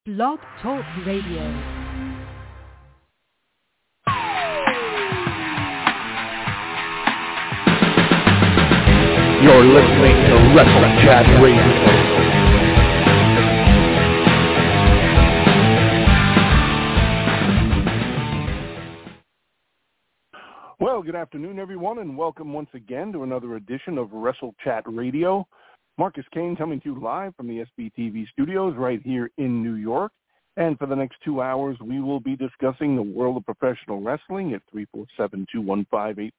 Blog Talk Radio. You're listening to Wrestle Chat Radio. Well, good afternoon, everyone, and welcome once again to another edition of Wrestle Chat Radio. Marcus Kane coming to you live from the SBTV studios right here in New York. And for the next 2 hours, we will be discussing the world of professional wrestling at 347-215-8486.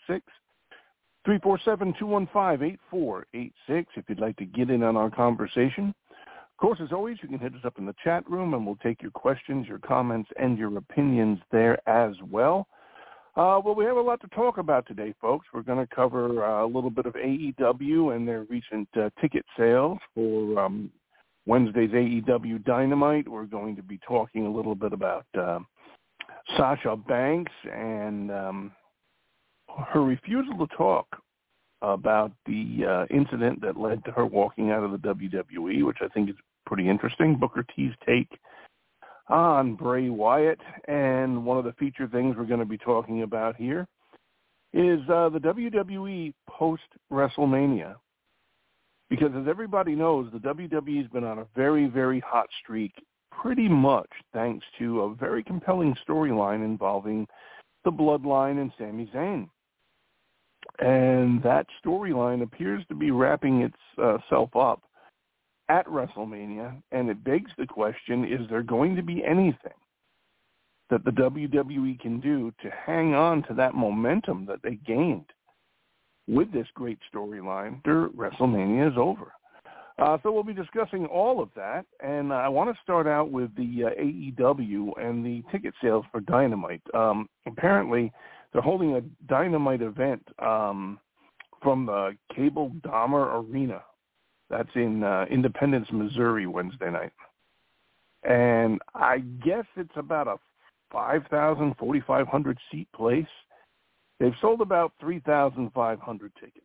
347-215-8486 if you'd like to get in on our conversation. Of course, as always, you can hit us up in the chat room, and we'll take your questions, your comments, and your opinions there as well. Well, we have a lot to talk about today, folks. We're going to cover a little bit of AEW and their recent ticket sales for Wednesday's AEW Dynamite. We're going to be talking a little bit about Sasha Banks and her refusal to talk about the incident that led to her walking out of the WWE, which I think is pretty interesting. Booker T's take on Bray Wyatt, and one of the things we're going to be talking about here is the WWE post-WrestleMania. Because as everybody knows, the WWE's been on a very, very hot streak, pretty much thanks to a very compelling storyline involving the Bloodline and Sami Zayn. And that storyline appears to be wrapping itself up at WrestleMania, and it begs the question, is there going to be anything that the WWE can do to hang on to that momentum that they gained with this great storyline after WrestleMania is over? So we'll be discussing all of that, and I want to start out with the AEW and the ticket sales for Dynamite. Apparently, they're holding a Dynamite event from the Cable Dahmer Arena. That's in Independence, Missouri, Wednesday night. And I guess it's about a 5,000, 4,500 seat place. They've sold about 3,500 tickets.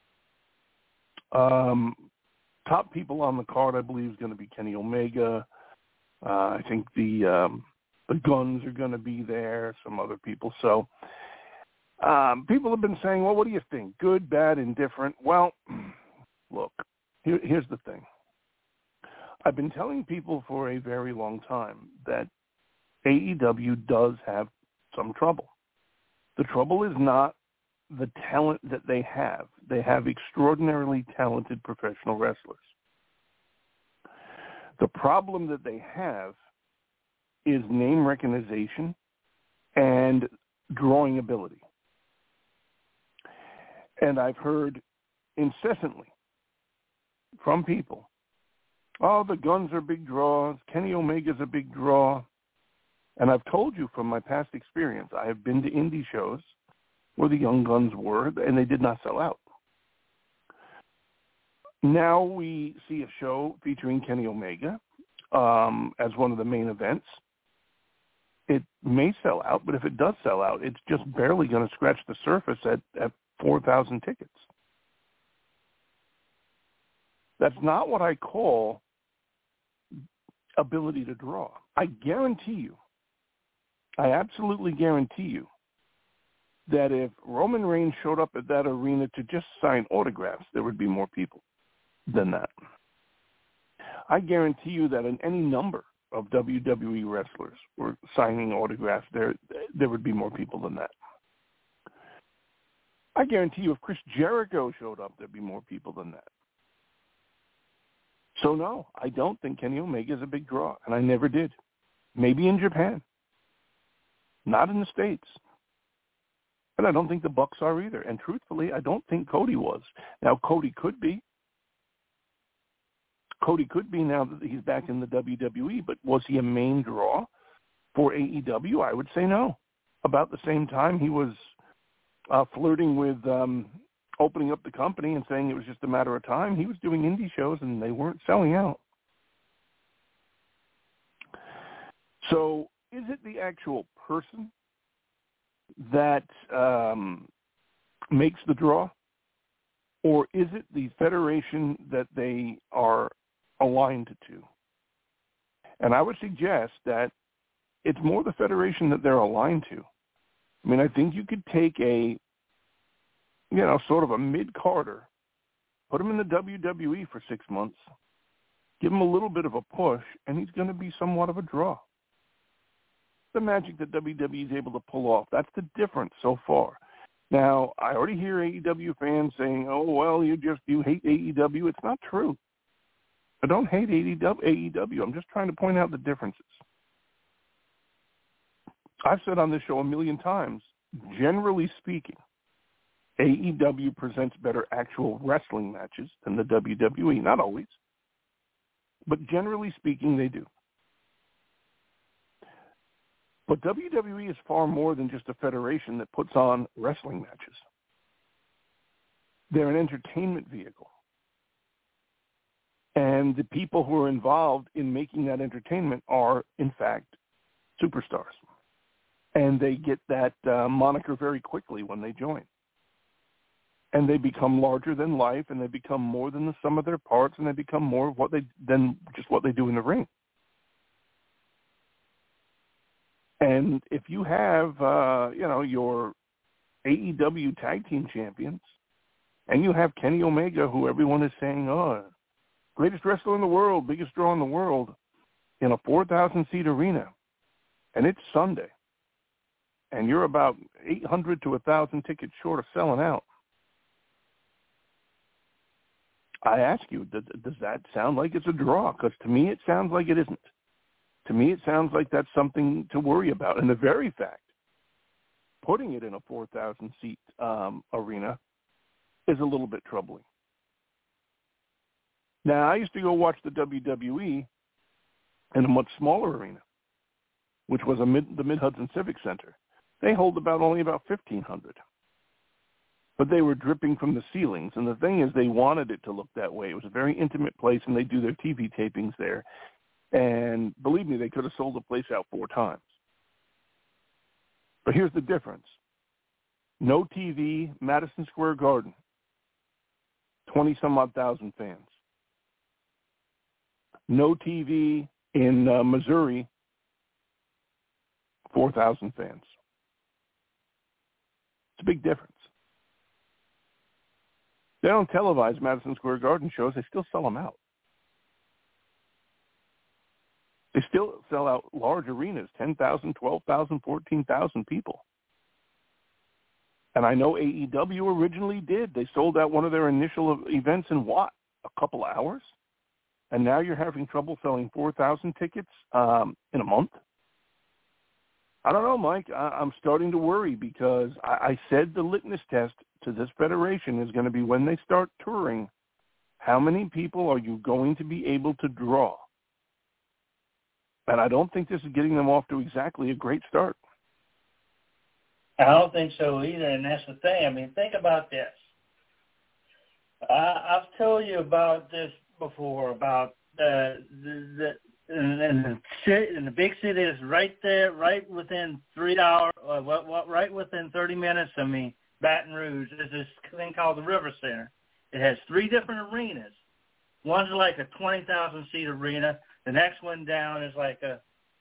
Top people on the card, I believe, is going to be Kenny Omega. I think the Guns are going to be there, some other people. So people have been saying, well, what do you think? Good, bad, indifferent? Well, look. Here's the thing. I've been telling people for a very long time that AEW does have some trouble. The trouble is not the talent that they have. They have extraordinarily talented professional wrestlers. The problem that they have is name recognition and drawing ability. And I've heard incessantly from people, oh, the Guns are big draws, Kenny Omega's a big draw. And I've told you from my past experience, I have been to indie shows where the Young Guns were, and they did not sell out. Now we see a show featuring Kenny Omega as one of the main events. It may sell out, but if it does sell out, it's just barely going to scratch the surface at 4,000 tickets. That's not what I call ability to draw. I guarantee you, I absolutely guarantee you, that if Roman Reigns showed up at that arena to just sign autographs, there would be more people than that. I guarantee you that in any number of WWE wrestlers were signing autographs, there would be more people than that. I guarantee you if Chris Jericho showed up, there'd be more people than that. So, no, I don't think Kenny Omega is a big draw, and I never did. Maybe in Japan. Not in the States. But I don't think the Bucks are either. And truthfully, I don't think Cody was. Now, Cody could be. Cody could be now that he's back in the WWE, but was he a main draw for AEW? I would say no. About the same time he was flirting with opening up the company and saying it was just a matter of time, he was doing indie shows and they weren't selling out. So is it the actual person that makes the draw, or is it the federation that they are aligned to? And I would suggest that it's more the federation that they're aligned to. I mean, I think you could take a, sort of a mid-carder, put him in the WWE for 6 months, give him a little bit of a push, and he's going to be somewhat of a draw. The magic that WWE is able to pull off, that's the difference so far. Now, I already hear AEW fans saying, oh, well, you hate AEW. It's not true. I don't hate AEW. I'm just trying to point out the differences. I've said on this show a million times, generally speaking, AEW presents better actual wrestling matches than the WWE. Not always, but generally speaking, they do. But WWE is far more than just a federation that puts on wrestling matches. They're an entertainment vehicle. And the people who are involved in making that entertainment are, in fact, superstars. And they get that moniker very quickly when they join. And they become larger than life, and they become more than the sum of their parts, and they become more of than just what they do in the ring. And if you have, your AEW tag team champions, and you have Kenny Omega, who everyone is saying, greatest wrestler in the world, biggest draw in the world, in a 4,000-seat arena, and it's Sunday, and you're about 800 to 1,000 tickets short of selling out, I ask you, does that sound like it's a draw? Because to me, it sounds like it isn't. To me, it sounds like that's something to worry about. And the very fact, putting it in a 4,000-seat arena is a little bit troubling. Now, I used to go watch the WWE in a much smaller arena, which was the Mid-Hudson Civic Center. They hold only about 1,500. But they were dripping from the ceilings. And the thing is, they wanted it to look that way. It was a very intimate place, and they do their TV tapings there. And believe me, they could have sold the place out 4 times. But here's the difference. No TV, Madison Square Garden, 20-some-odd thousand fans. No TV in Missouri, 4,000 fans. It's a big difference. They don't televise Madison Square Garden shows. They still sell them out. They still sell out large arenas, 10,000, 12,000, 14,000 people. And I know AEW originally did. They sold out one of their initial events in a couple hours? And now you're having trouble selling 4,000 tickets in a month? I don't know, Mike. I'm starting to worry because I said the litmus test to this federation is going to be when they start touring, how many people are you going to be able to draw? And I don't think this is getting them off to exactly a great start. I don't think so either, and that's the thing. I mean, think about this. I've told you about this before, about in the big city is right there, right within 3 hours, right within 30 minutes of me, Baton Rouge. There's this thing called the River Center. It has 3 different arenas. One's like a 20,000-seat arena. The next one down is like a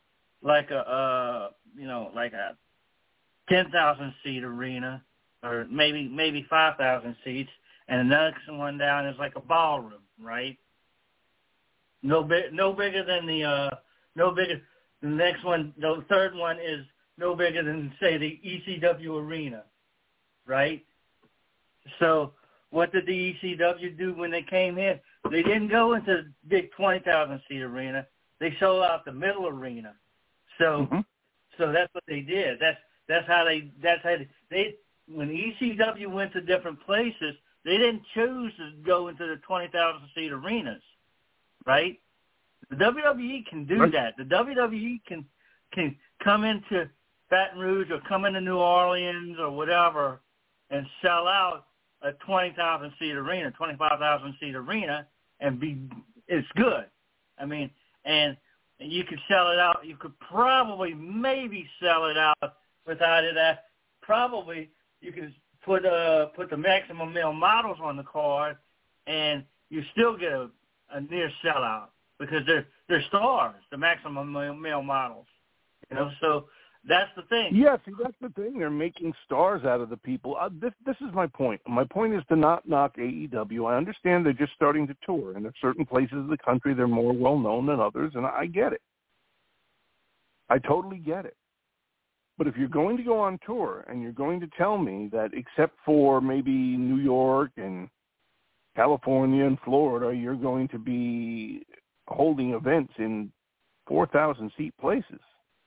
10,000-seat arena, or maybe 5,000 seats, and the next one down is like a ballroom, right? No bigger than the next one. The third one is no bigger than, say, the ECW arena, right? So what did the ECW do when they came in? They didn't go into the big 20,000-seat arena. They sold out the middle arena. So so that's what they did. That's how they when ECW went to different places, they didn't choose to go into the 20,000-seat arenas, right? The WWE can do that. The WWE can come into Baton Rouge or come into New Orleans or whatever and sell out a 20,000-seat arena, 25,000-seat arena, and it's good. I mean, and you could sell it out. You could maybe sell it out without it. Probably you could put the maximum male models on the card, and you still get a near sellout. because they're stars, the maximum male models. So that's the thing. Yeah, see, that's the thing. They're making stars out of the people. This is my point. My point is to not knock AEW. I understand they're just starting to tour, and in certain places of the country they're more well-known than others, and I get it. I totally get it. But if you're going to go on tour and you're going to tell me that except for maybe New York and California and Florida, you're going to be holding events in 4,000-seat places,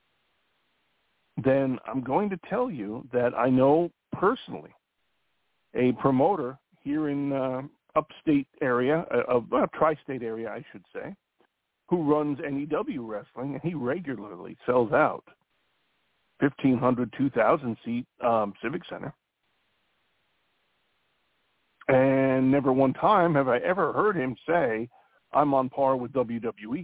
then I'm going to tell you that I know personally a promoter here in upstate area, tri-state area, I should say, who runs NEW Wrestling, and he regularly sells out 1,500, 2,000-seat Civic Center. And never one time have I ever heard him say, I'm on par with WWE.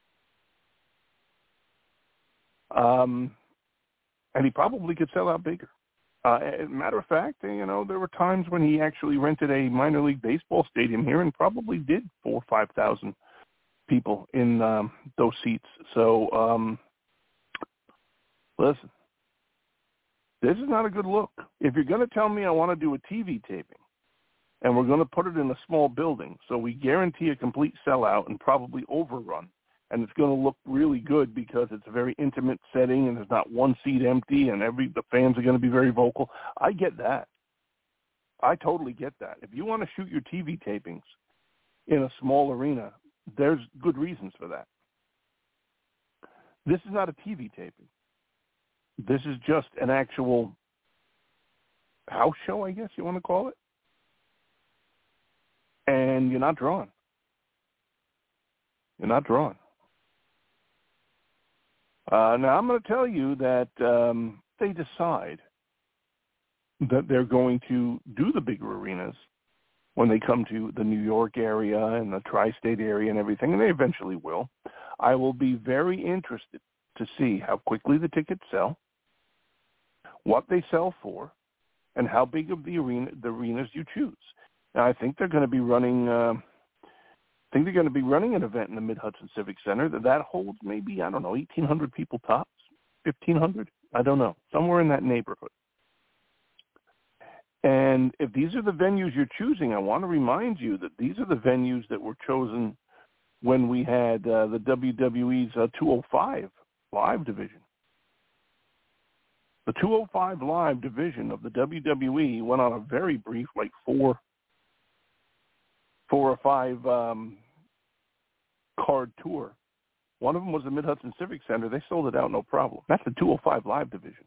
And he probably could sell out bigger. As a matter of fact, there were times when he actually rented a minor league baseball stadium here and probably did 4,000 or 5,000 people in those seats. So, listen, this is not a good look. If you're going to tell me I want to do a TV taping and we're going to put it in a small building so we guarantee a complete sellout and probably overrun, and it's going to look really good because it's a very intimate setting and there's not one seat empty and the fans are going to be very vocal. I get that. I totally get that. If you want to shoot your TV tapings in a small arena, there's good reasons for that. This is not a TV taping. This is just an actual house show, I guess you want to call it. And you're not drawn. You're not drawn. Now, I'm going to tell you that they decide that they're going to do the bigger arenas when they come to the New York area and the tri-state area and everything, and they eventually will. I will be very interested to see how quickly the tickets sell, what they sell for, and how big of the arenas you choose. Now, I think they're going to be running an event in the Mid-Hudson Civic Center that holds maybe, 1,800 people tops, 1,500, I don't know, somewhere in that neighborhood. And if these are the venues you're choosing, I want to remind you that these are the venues that were chosen when we had the WWE's 205 Live division. The 205 Live division of the WWE went on a very brief, 4 or 5 card tour. One of them was the Mid-Hudson Civic Center. They sold it out no problem. That's the 205 Live division.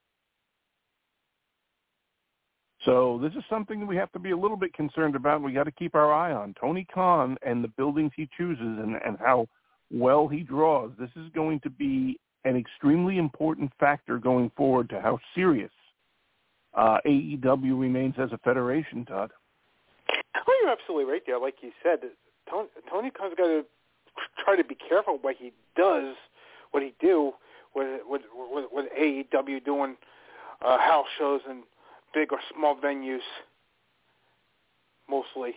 So this is something that we have to be a little bit concerned about. We got to keep our eye on Tony Khan and the buildings he chooses and how well he draws. This is going to be an extremely important factor going forward to how serious AEW remains as a federation, Todd. Well, you're absolutely right there. Like you said, Tony Khan's got to try to be careful what he does, what he do with AEW doing house shows and big or small venues, mostly.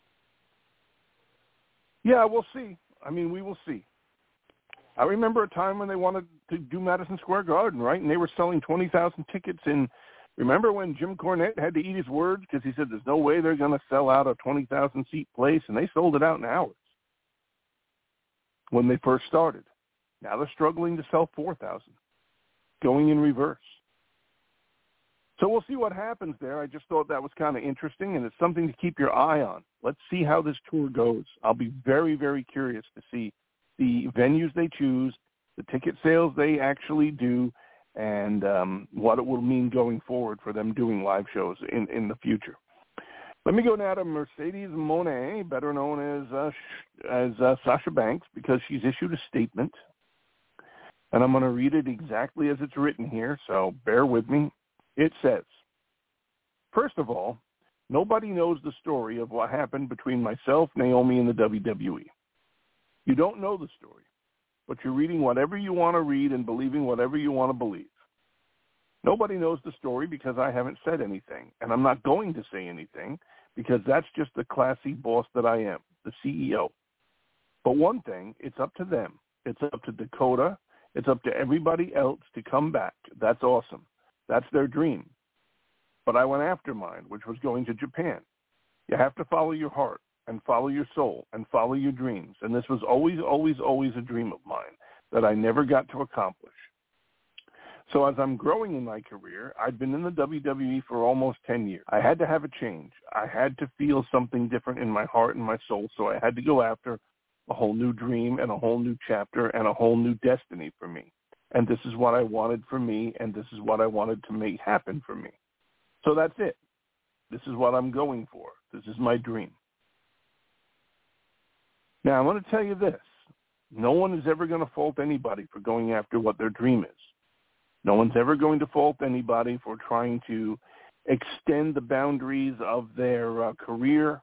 Yeah, we'll see. We will see. I remember a time when they wanted to do Madison Square Garden, right? And they were selling 20,000 tickets. And remember when Jim Cornette had to eat his words because he said there's no way they're going to sell out a 20,000-seat place, and they sold it out in hours when they first started. Now they're struggling to sell 4,000, going in reverse. So we'll see what happens there. I just thought that was kind of interesting, and it's something to keep your eye on. Let's see how this tour goes. I'll be very, very curious to see the venues they choose, the ticket sales they actually do, and what it will mean going forward for them doing live shows in the future. Let me go now to Mercedes Moné, better known as Sasha Banks, because she's issued a statement, and I'm going to read it exactly as it's written here, so bear with me. It says, first of all, nobody knows the story of what happened between myself, Naomi, and the WWE. You don't know the story, but you're reading whatever you want to read and believing whatever you want to believe. Nobody knows the story because I haven't said anything, and I'm not going to say anything because that's just the classy boss that I am, the CEO. But one thing, it's up to them. It's up to Dakota. It's up to everybody else to come back. That's awesome. That's their dream. But I went after mine, which was going to Japan. You have to follow your heart and follow your soul and follow your dreams. And this was always, always, always a dream of mine that I never got to accomplish. So as I'm growing in my career, I'd been in the WWE for almost 10 years. I had to have a change. I had to feel something different in my heart and my soul, so I had to go after a whole new dream and a whole new chapter and a whole new destiny for me. And this is what I wanted for me, and this is what I wanted to make happen for me. So that's it. This is what I'm going for. This is my dream. Now, I want to tell you this. No one is ever going to fault anybody for going after what their dream is. No one's ever going to fault anybody for trying to extend the boundaries of their career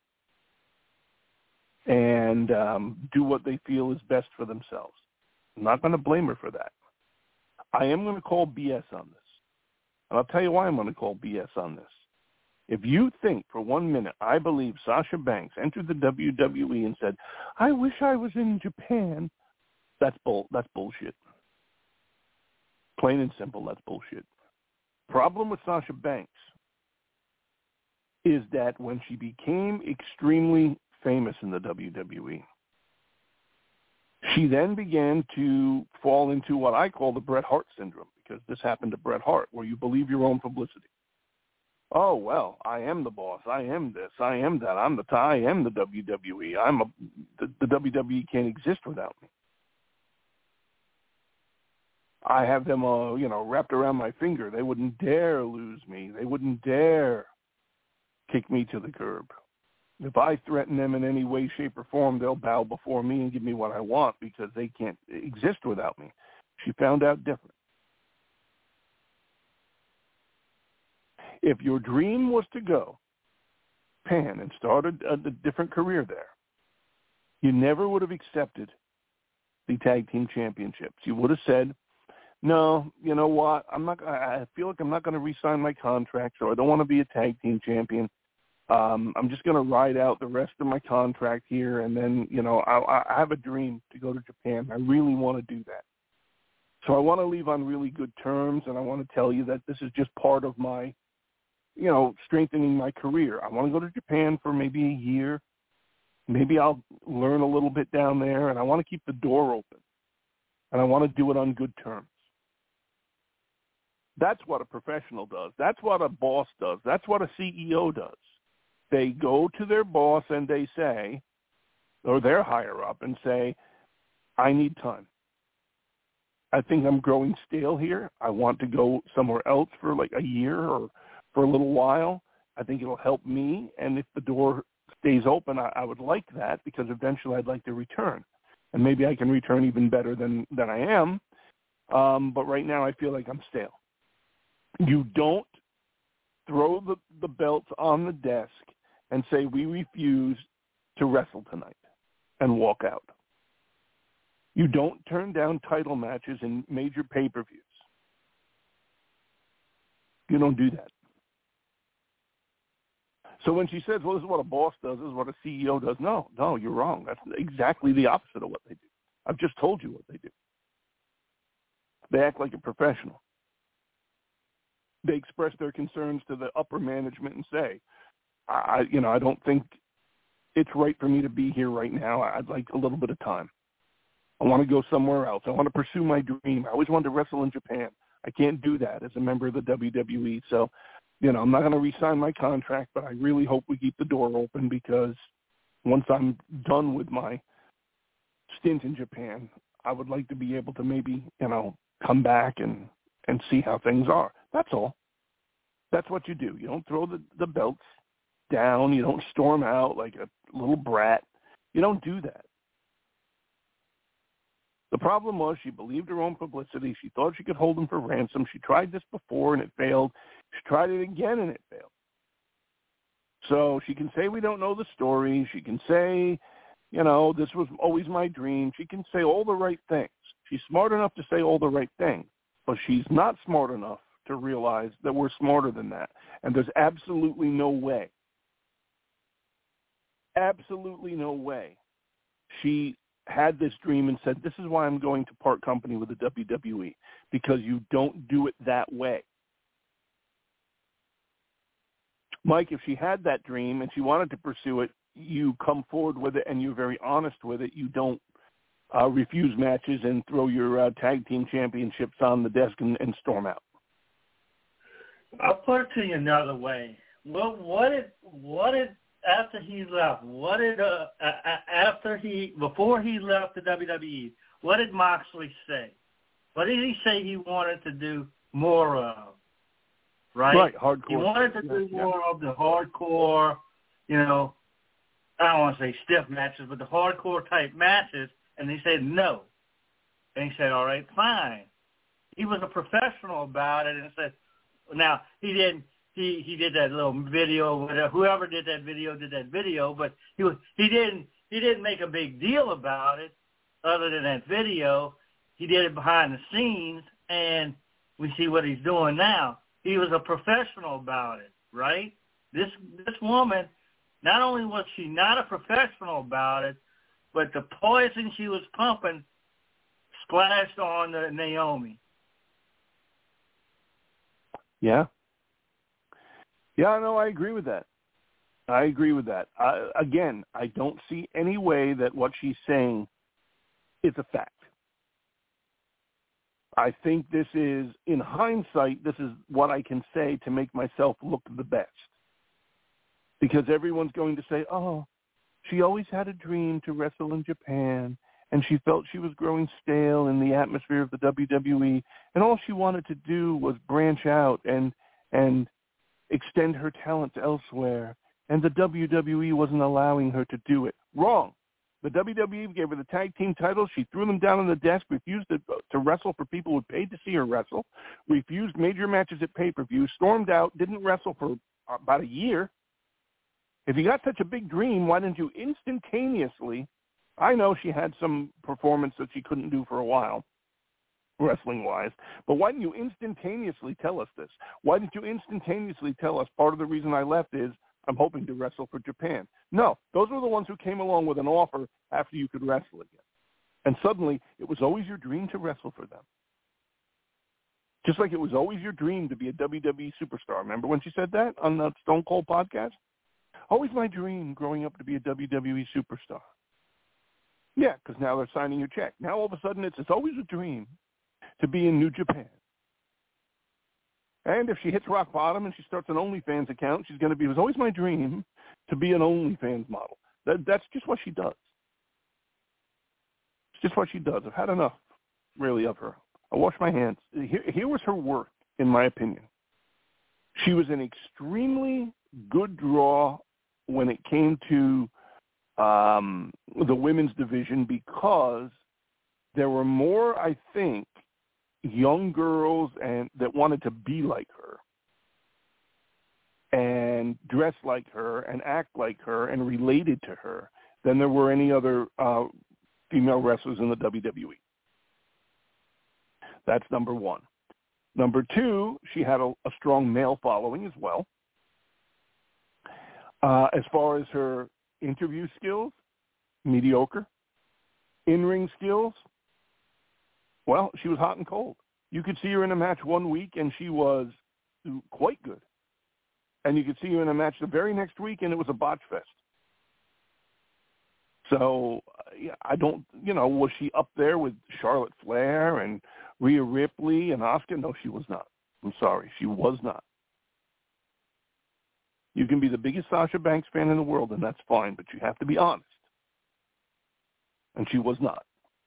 and do what they feel is best for themselves. I'm not going to blame her for that. I am going to call BS on this. And I'll tell you why I'm going to call BS on this. If you think for 1 minute I believe Sasha Banks entered the WWE and said, I wish I was in Japan, that's bullshit. Plain and simple, that's bullshit. Problem with Sasha Banks is that when she became extremely famous in the WWE, she then began to fall into what I call the Bret Hart syndrome, because this happened to Bret Hart, where you believe your own publicity. Oh, well, I am the boss. I am this. I am that. I am the WWE. The WWE can't exist without me. I have them, wrapped around my finger. They wouldn't dare lose me. They wouldn't dare kick me to the curb. If I threaten them in any way, shape, or form, they'll bow before me and give me what I want because they can't exist without me. She found out different. If your dream was to go Japan and start a different career there, you never would have accepted the tag team championships. You would have said, no, you know what? I feel like I'm not going to re-sign my contract, so I don't want to be a tag team champion. I'm just going to ride out the rest of my contract here, and then, I have a dream to go to Japan. I really want to do that. So I want to leave on really good terms, and I want to tell you that this is just part of my, strengthening my career. I want to go to Japan for maybe a year. Maybe I'll learn a little bit down there, and I want to keep the door open, and I want to do it on good terms. That's what a professional does. That's what a boss does. That's what a CEO does. They go to their boss and they say, or their higher up, and say, I need time. I think I'm growing stale here. I want to go somewhere else for like a year or for a little while. I think it'll help me. And if the door stays open, I would like that, because eventually I'd like to return. And maybe I can return even better than I am. But right now I feel like I'm stale. You don't throw the belts on the desk and say, we refuse to wrestle tonight, and walk out. You don't turn down title matches in major pay-per-views. You don't do that. So when she says, well, this is what a boss does, this is what a CEO does, no, you're wrong. That's exactly the opposite of what they do. I've just told you what they do. They act like a professional. They express their concerns to the upper management and say, I don't think it's right for me to be here right now. I'd like a little bit of time. I want to go somewhere else. I want to pursue my dream. I always wanted to wrestle in Japan. I can't do that as a member of the WWE. So, I'm not going to re-sign my contract, but I really hope we keep the door open, because once I'm done with my stint in Japan, I would like to be able to maybe, come back and see how things are. That's all. That's what you do. You don't throw the belts down. You don't storm out like a little brat. You don't do that. The problem was she believed her own publicity. She thought she could hold them for ransom. She tried this before and it failed. She tried it again and it failed. So she can say we don't know the story. She can say, this was always my dream. She can say all the right things. She's smart enough to say all the right things, but she's not smart enough to realize that we're smarter than that. And there's absolutely no way she had this dream and said, this is why I'm going to part company with the WWE, because you don't do it that way. Mike, if she had that dream and she wanted to pursue it, you come forward with it and you're very honest with it. You don't refuse matches and throw your tag team championships on the desk and storm out. I'll put it to you another way. What did after he left? Before he left the WWE? What did Moxley say? What did he say he wanted to do more of? Right, hardcore. He wanted to do more of the hardcore, I don't want to say stiff matches, but the hardcore type matches, and he said no. And he said, all right, fine. He was a professional about it and said, now, he did that little video, whoever did that video, but he didn't make a big deal about it other than that video. He did it behind the scenes, and we see what he's doing now. He was a professional about it, right? This woman, not only was she not a professional about it, but the poison she was pumping splashed on Naomi. Yeah. Yeah, no, I agree with that. Again, I don't see any way that what she's saying is a fact. I think this is, in hindsight, this is what I can say to make myself look the best. Because everyone's going to say, oh, she always had a dream to wrestle in Japan, and she felt she was growing stale in the atmosphere of the WWE, and all she wanted to do was branch out and extend her talents elsewhere, and the WWE wasn't allowing her to do it. Wrong. The WWE gave her the tag team titles. She threw them down on the desk, refused to wrestle for people who paid to see her wrestle, refused major matches at pay-per-view, stormed out, didn't wrestle for about a year. If you got such a big dream, why didn't you instantaneously, I know she had some performance that she couldn't do for a while, wrestling-wise, but why didn't you instantaneously tell us this? Why didn't you instantaneously tell us part of the reason I left is I'm hoping to wrestle for Japan? No, those were the ones who came along with an offer after you could wrestle again. And suddenly, it was always your dream to wrestle for them. Just like it was always your dream to be a WWE superstar. Remember when she said that on the Stone Cold podcast? Always my dream growing up to be a WWE superstar. Yeah, because now they're signing your check. Now all of a sudden it's always a dream to be in New Japan. And if she hits rock bottom and she starts an OnlyFans account, she's going to be, it was always my dream to be an OnlyFans model. That's just what she does. It's just what she does. I've had enough, really, of her. I wash my hands. Here was her work, in my opinion. She was an extremely good draw when it came to the women's division because there were more, I think, young girls that wanted to be like her and dress like her and act like her and related to her than there were any other female wrestlers in the WWE. That's number one. Number two, she had a strong male following as well. As far as her interview skills, mediocre. In-ring skills, well, she was hot and cold. You could see her in a match one week, and she was quite good. And you could see her in a match the very next week, and it was a botch fest. So I don't, was she up there with Charlotte Flair and Rhea Ripley and Asuka? No, she was not. I'm sorry, she was not. You can be the biggest Sasha Banks fan in the world, and that's fine, but you have to be honest. And she was not.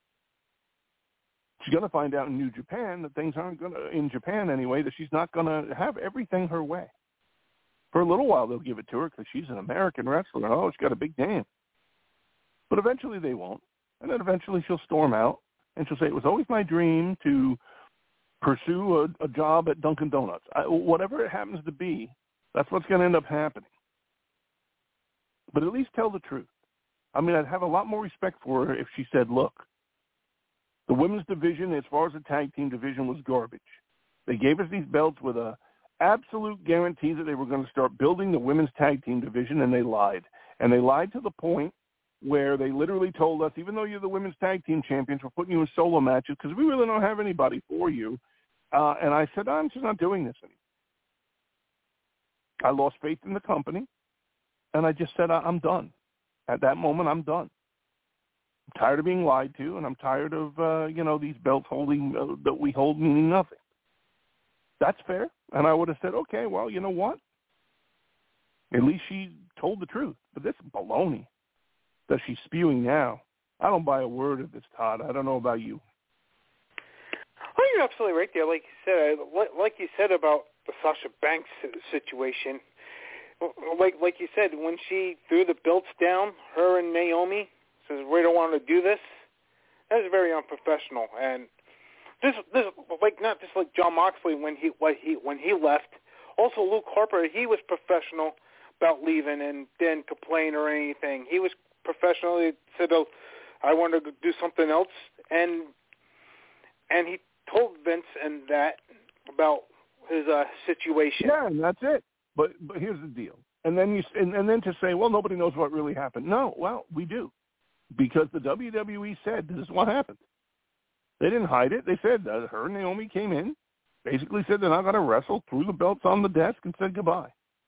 She's going to find out in New Japan that things aren't going to, in Japan anyway, that she's not going to have everything her way. For a little while, they'll give it to her because she's an American wrestler. Oh, she's got a big name. But eventually they won't. And then eventually she'll storm out, and she'll say, it was always my dream to pursue a job at Dunkin' Donuts. Whatever it happens to be, that's what's going to end up happening. But at least tell the truth. I mean, I'd have a lot more respect for her if she said, look, the women's division, as far as the tag team division, was garbage. They gave us these belts with a absolute guarantee that they were going to start building the women's tag team division, and they lied. And they lied to the point where they literally told us, even though you're the women's tag team champions, we're putting you in solo matches because we really don't have anybody for you. And I said, I'm just not doing this anymore. I lost faith in the company, and I just said, I'm done. At that moment, I'm done. I'm tired of being lied to, and I'm tired of, these belts holding that we hold meaning nothing. That's fair. And I would have said, okay, well, you know what? At least she told the truth. But this is baloney that she's spewing now. I don't buy a word of this, Todd. I don't know about you. Oh, you're absolutely right there. Like you said about the Sasha Banks situation. Like you said, when she threw the belts down, her and Naomi says, "We don't want to do this." That is very unprofessional. And this not just like Jon Moxley when he left. Also, Luke Harper, he was professional about leaving and didn't complain or anything. He was professional. He said, "Oh, I want to do something else," and he told Vince and that about his situation. Yeah, and that's it. But here's the deal. And then and then to say, well, nobody knows what really happened. No, well, we do, because the WWE said this is what happened. They didn't hide it. They said that her and Naomi came in, basically said they're not going to wrestle, threw the belts on the desk, and said goodbye.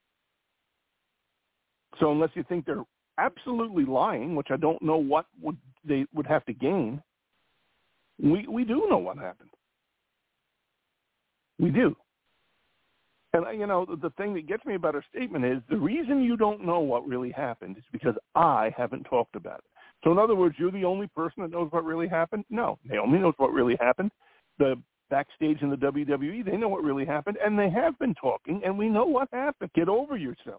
So unless you think they're absolutely lying, which I don't know what they would have to gain, we do know what happened. We do. And, the thing that gets me about her statement is the reason you don't know what really happened is because I haven't talked about it. So in other words, you're the only person that knows what really happened? No. Naomi knows what really happened. The backstage in the WWE, they know what really happened, and they have been talking, and we know what happened. Get over yourself.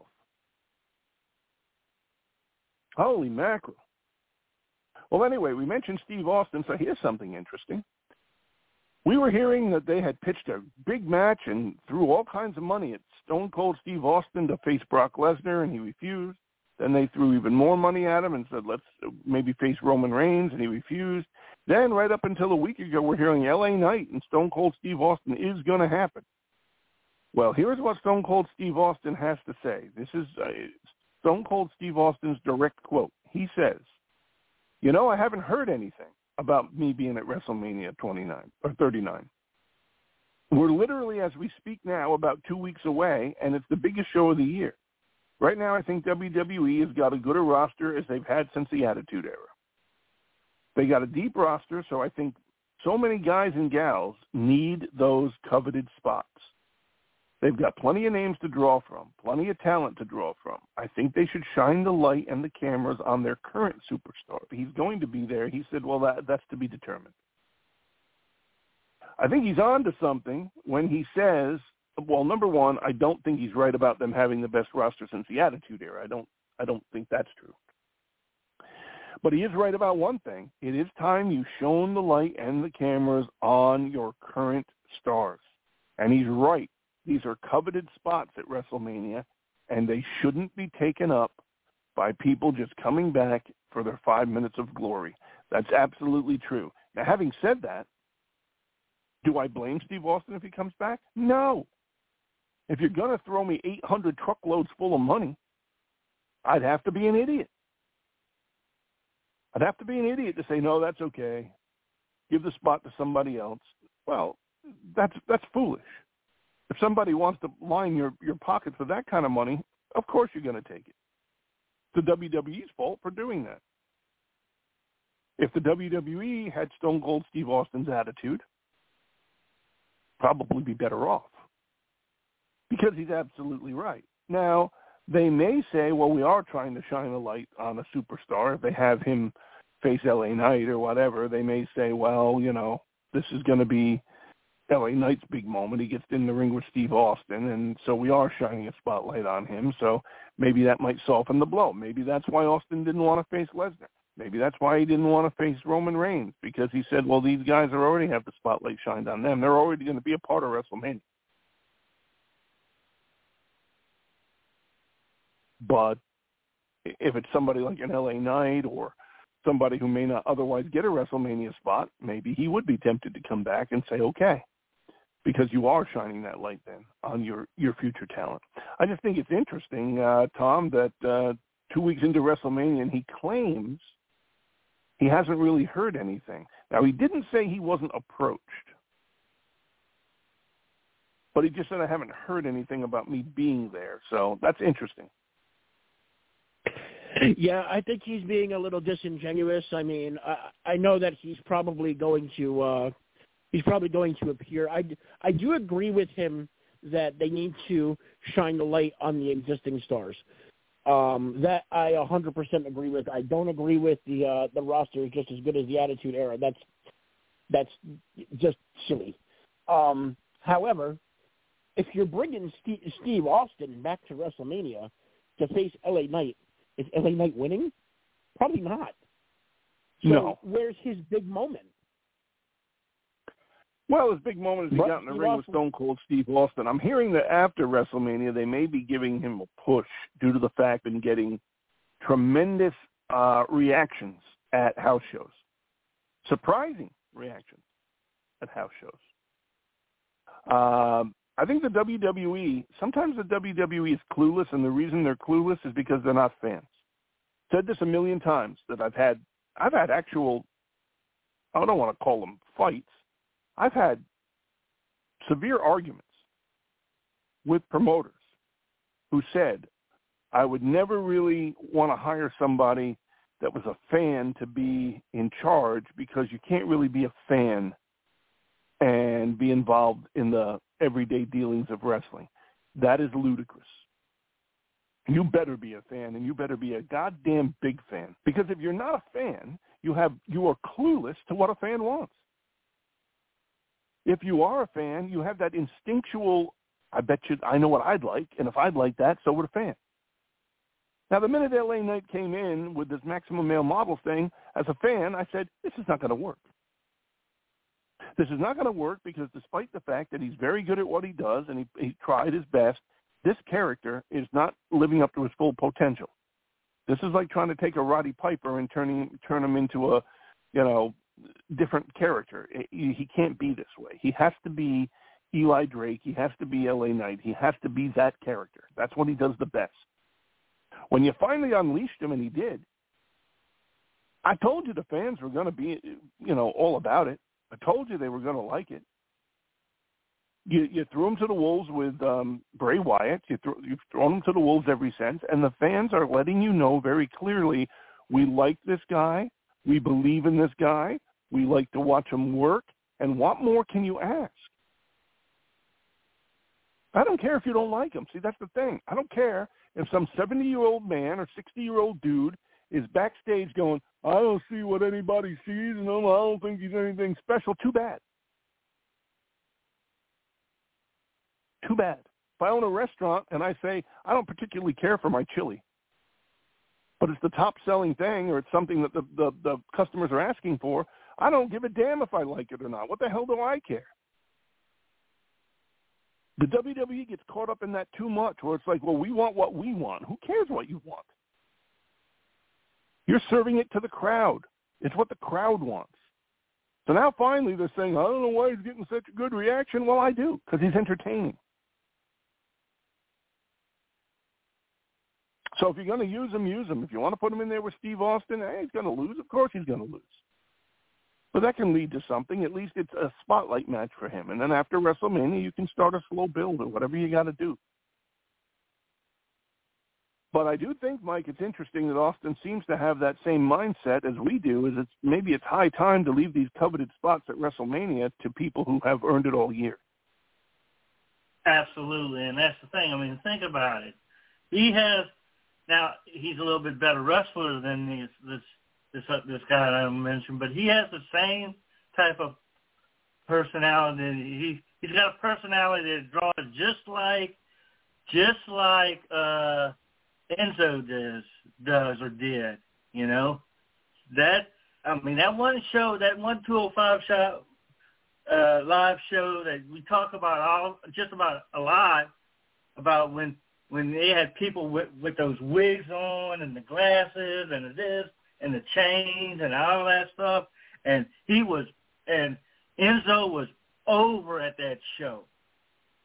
Holy mackerel. Well, anyway, we mentioned Steve Austin, so here's something interesting. We were hearing that they had pitched a big match and threw all kinds of money at Stone Cold Steve Austin to face Brock Lesnar, and he refused. Then they threw even more money at him and said, let's maybe face Roman Reigns, and he refused. Then right up until a week ago, we're hearing LA Knight and Stone Cold Steve Austin is going to happen. Well, here's what Stone Cold Steve Austin has to say. This is Stone Cold Steve Austin's direct quote. He says, I haven't heard anything about me being at WrestleMania 29 or 39. We're literally, as we speak now, about 2 weeks away, and it's the biggest show of the year. Right now, I think WWE has got as good a roster as they've had since the Attitude Era. They got a deep roster, so I think so many guys and gals need those coveted spots. They've got plenty of names to draw from, plenty of talent to draw from. I think they should shine the light and the cameras on their current superstar. He's going to be there. He said, well, that's to be determined. I think he's on to something when he says, well, number one, I don't think he's right about them having the best roster since the Attitude Era. I don't think that's true. But he is right about one thing. It is time you shone the light and the cameras on your current stars. And he's right. These are coveted spots at WrestleMania, and they shouldn't be taken up by people just coming back for their 5 minutes of glory. That's absolutely true. Now, having said that, do I blame Steve Austin if he comes back? No. If you're going to throw me 800 truckloads full of money, I'd have to be an idiot. I'd have to be an idiot to say, no, that's okay. Give the spot to somebody else. Well, that's foolish. If somebody wants to line your pockets with that kind of money, of course you're going to take it. It's the WWE's fault for doing that. If the WWE had Stone Cold Steve Austin's attitude, probably be better off. Because he's absolutely right. Now, they may say, well, we are trying to shine a light on a superstar. If they have him face LA Knight or whatever, they may say, well, this is going to be LA Knight's big moment. He gets in the ring with Steve Austin, and so we are shining a spotlight on him. So maybe that might soften the blow. Maybe that's why Austin didn't want to face Lesnar. Maybe that's why he didn't want to face Roman Reigns, because he said, well, these guys already have the spotlight shined on them. They're already going to be a part of WrestleMania. But if it's somebody like an LA Knight or somebody who may not otherwise get a WrestleMania spot, maybe he would be tempted to come back and say, okay, because you are shining that light then on your future talent. I just think it's interesting, Tom, that 2 weeks into WrestleMania, and he claims he hasn't really heard anything. Now, he didn't say he wasn't approached, but he just said, I haven't heard anything about me being there. So that's interesting. Yeah, I think he's being a little disingenuous. I mean, I know that he's probably going to appear. I do agree with him that they need to shine the light on the existing stars. That I 100% agree with. I don't agree with the roster is just as good as the Attitude Era. That's just silly. However, if you're bringing Steve Austin back to WrestleMania to face LA Knight, is LA Knight winning? Probably not. So no. Where's his big moment? Well, his big moment is he got in the ring with Stone Cold Steve Austin. I'm hearing that after WrestleMania, they may be giving him a push due to the fact that he's getting tremendous reactions at house shows. Surprising reactions at house shows. I think the WWE, sometimes the WWE is clueless, and the reason they're clueless is because they're not fans. Said this a million times that I've had actual, I don't want to call them fights. I've had severe arguments with promoters who said, I would never really want to hire somebody that was a fan to be in charge because you can't really be a fan and be involved in the everyday dealings of wrestling. That is ludicrous. You better be a fan, and you better be a goddamn big fan. Because if you're not a fan, you are clueless to what a fan wants. If you are a fan, you have that instinctual, I bet you I know what I'd like, and if I'd like that, so would a fan. Now, the minute LA Knight came in with this Maximum Male Model thing, as a fan, I said, this is not going to work. This is not going to work because despite the fact that he's very good at what he does and he tried his best, this character is not living up to his full potential. This is like trying to take a Roddy Piper and turn him into a, different character. He can't be this way. He has to be Eli Drake. He has to be LA Knight. He has to be that character. That's what he does the best. When you finally unleashed him, and he did, I told you the fans were going to be, all about it. I told you they were going to like it. You threw him to the wolves with Bray Wyatt. You've thrown him to the wolves every since, and the fans are letting you know very clearly, we like this guy. We believe in this guy. We like to watch him work. And what more can you ask? I don't care if you don't like him. See, that's the thing. I don't care if some 70-year-old man or 60-year-old dude is backstage going, I don't see what anybody sees, and I don't think he's anything special. Too bad. Too bad. If I own a restaurant and I say, I don't particularly care for my chili, but it's the top-selling thing or it's something that the customers are asking for, I don't give a damn if I like it or not. What the hell do I care? The WWE gets caught up in that too much where it's like, well, we want what we want. Who cares what you want? You're serving it to the crowd. It's what the crowd wants. So now finally they're saying, I don't know why he's getting such a good reaction. Well, I do, because he's entertaining. So if you're going to use him, use him. If you want to put him in there with Steve Austin, he's going to lose. Of course he's going to lose. But that can lead to something. At least it's a spotlight match for him. And then after WrestleMania, you can start a slow build or whatever you got to do. But I do think, Mike, it's interesting that Austin seems to have that same mindset as we do, is maybe it's high time to leave these coveted spots at WrestleMania to people who have earned it all year. Absolutely, and that's the thing. I mean, think about it. Now, he's a little bit better wrestler than this guy that I mentioned, but he has the same type of personality. He's got a personality that draws just like Enzo does or did. That one show, that 205 show, live show that we talk about just about a lot about when they had people with those wigs on and the glasses and the this and the chains and all that stuff, and Enzo was over at that show.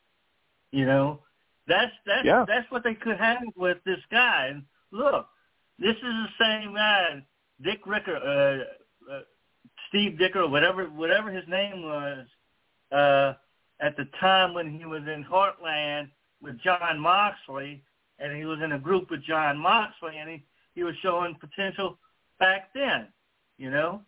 That's what they could have with this guy. And look, This is the same guy, Dick Ricker, Steve Dicker, whatever his name was, at the time when he was in Heartland with John Moxley, and he was in a group with John Moxley, and he was showing potential back then, you know?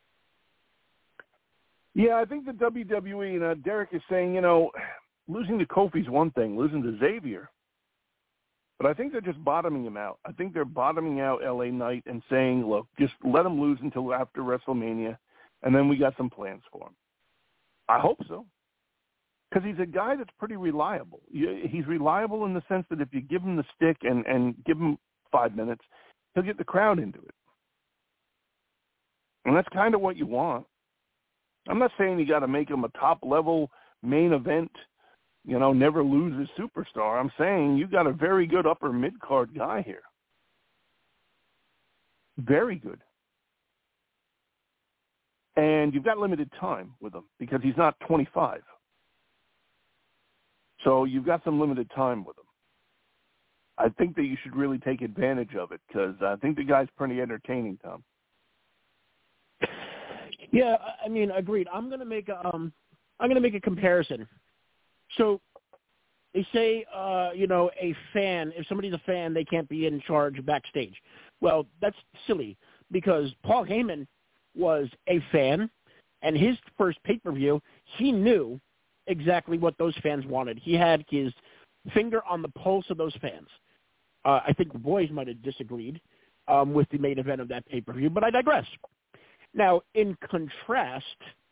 Yeah, I think the WWE, and Derek is saying, losing to Kofi's one thing, losing to Xavier. But I think they're just bottoming him out. I think they're bottoming out LA Knight and saying, look, just let him lose until after WrestleMania, and then we got some plans for him. I hope so. Because he's a guy that's pretty reliable. He's reliable in the sense that if you give him the stick and give him 5 minutes, he'll get the crowd into it. And that's kind of what you want. I'm not saying you got to make him a top-level main event, never loses superstar. I'm saying you got a very good upper mid-card guy here. Very good. And you've got limited time with him because he's not 25. So you've got some limited time with him. I think that you should really take advantage of it because I think the guy's pretty entertaining, Tom. Yeah, I mean, agreed. I'm gonna make a comparison. So they say, a fan. If somebody's a fan, they can't be in charge backstage. Well, that's silly because Paul Heyman was a fan, and his first pay-per-view, he knew exactly what those fans wanted. He had his finger on the pulse of those fans. I think the boys might have disagreed with the main event of that pay-per-view, but I digress. Now, in contrast,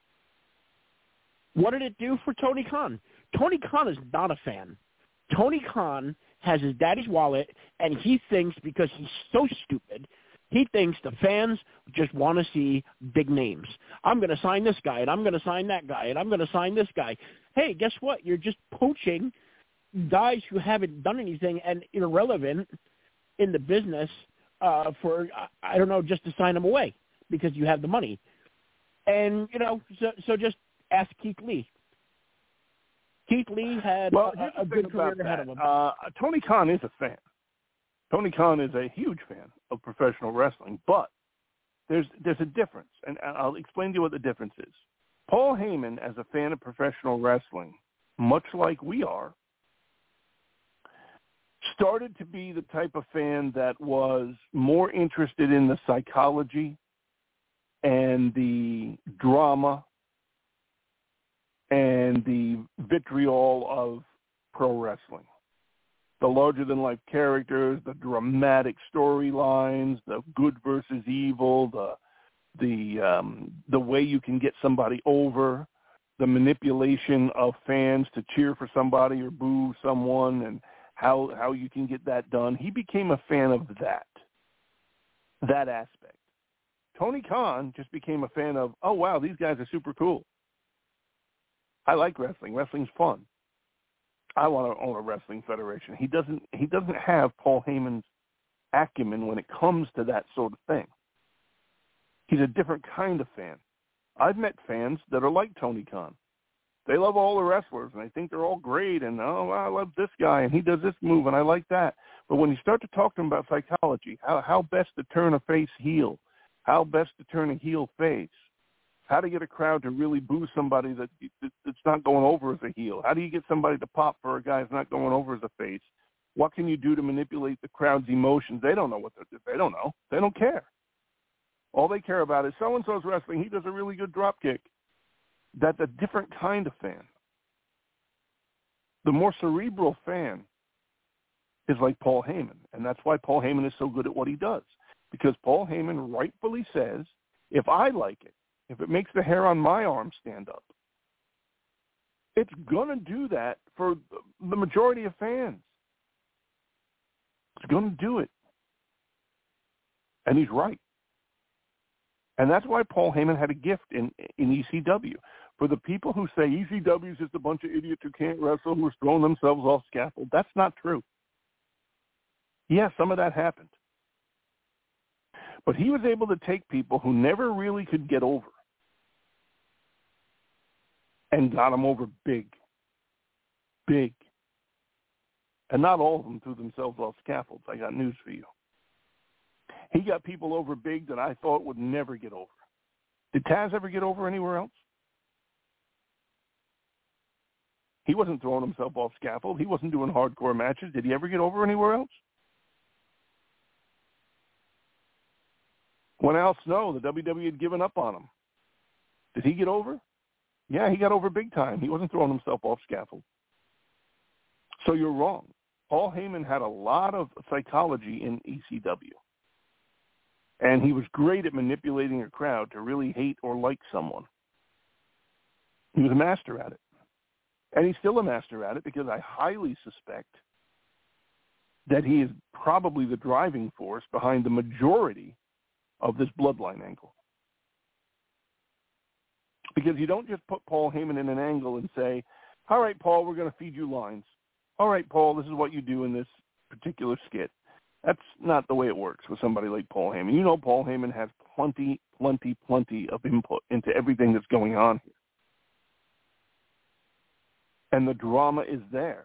what did it do for Tony Khan? Tony Khan is not a fan. Tony Khan has his daddy's wallet, and he thinks because he's so stupid, he thinks the fans just want to see big names. I'm going to sign this guy, and I'm going to sign that guy, and I'm going to sign this guy. Hey, guess what? You're just poaching guys who haven't done anything and irrelevant in the business for, I don't know, just to sign them away because you have the money. And, so just ask Keith Lee. Keith Lee had a good career ahead of him. Tony Khan is a fan. Tony Khan is a huge fan of professional wrestling, but there's a difference, and I'll explain to you what the difference is. Paul Heyman, as a fan of professional wrestling, much like we are, started to be the type of fan that was more interested in the psychology and the drama and the vitriol of pro wrestling. The larger-than-life characters, the dramatic storylines, the good versus evil, the way you can get somebody over, the manipulation of fans to cheer for somebody or boo someone, and how you can get that done. He became a fan of that aspect. Tony Khan just became a fan of, oh, wow, these guys are super cool. I like wrestling. Wrestling's fun. I want to own a wrestling federation. He doesn't have Paul Heyman's acumen when it comes to that sort of thing. He's a different kind of fan. I've met fans that are like Tony Khan. They love all the wrestlers, and they think they're all great, and, I love this guy, and he does this move, and I like that. But when you start to talk to him about psychology, how best to turn a face heel, how best to turn a heel face, how to get a crowd to really boo somebody that's not going over as a heel, how do you get somebody to pop for a guy that's not going over as a face, what can you do to manipulate the crowd's emotions? They don't know what they don't know. They don't care. All they care about is so-and-so's wrestling. He does a really good drop kick. That's a different kind of fan. The more cerebral fan is like Paul Heyman, and that's why Paul Heyman is so good at what he does. Because Paul Heyman rightfully says, if I like it, if it makes the hair on my arm stand up, it's going to do that for the majority of fans. It's going to do it. And he's right. And that's why Paul Heyman had a gift in ECW. For the people who say ECW is just a bunch of idiots who can't wrestle, who are throwing themselves off scaffold, that's not true. Yeah, some of that happened. But he was able to take people who never really could get over and got them over big. Big. And not all of them threw themselves off scaffolds. I got news for you. He got people over big that I thought would never get over. Did Taz ever get over anywhere else? He wasn't throwing himself off scaffold. He wasn't doing hardcore matches. Did he ever get over anywhere else? When Al Snow, the WWE had given up on him. Did he get over? Yeah, he got over big time. He wasn't throwing himself off scaffold. So you're wrong. Paul Heyman had a lot of psychology in ECW. And he was great at manipulating a crowd to really hate or like someone. He was a master at it. And he's still a master at it because I highly suspect that he is probably the driving force behind the majority of this bloodline angle. Because you don't just put Paul Heyman in an angle and say, all right, Paul, we're going to feed you lines. All right, Paul, this is what you do in this particular skit. That's not the way it works with somebody like Paul Heyman. You know Paul Heyman has plenty of input into everything that's going on here. And the drama is there.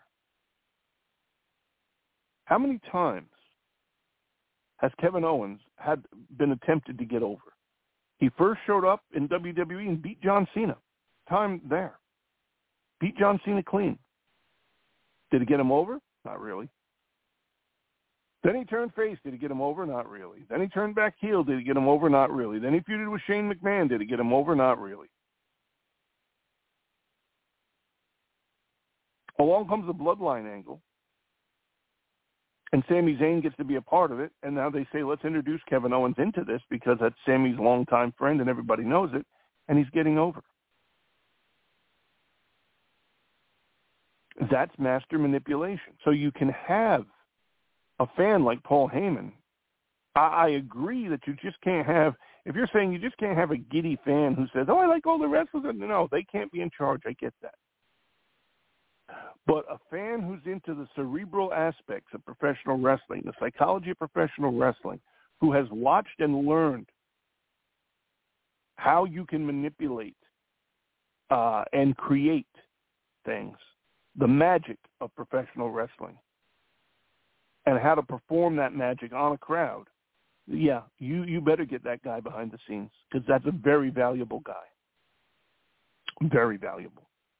How many times has Kevin Owens had been attempted to get over? He first showed up in WWE and beat John Cena. Time there. Beat John Cena clean. Did it get him over? Not really. Then he turned face. Did it get him over? Not really. Then he turned back heel. Did it get him over? Not really. Then he feuded with Shane McMahon. Did it get him over? Not really. Along comes the bloodline angle, and Sami Zayn gets to be a part of it, and now they say, let's introduce Kevin Owens into this because that's Sami's longtime friend and everybody knows it, and he's getting over. That's master manipulation. So you can have a fan like Paul Heyman. I agree that you just can't have, if you're saying you just can't have a giddy fan who says, oh, I like all the wrestlers. No, they can't be in charge. I get that. But a fan who's into the cerebral aspects of professional wrestling, the psychology of professional wrestling, who has watched and learned how you can manipulate and create things, the magic of professional wrestling, and how to perform that magic on a crowd, yeah, you better get that guy behind the scenes because that's a very valuable guy. Very valuable.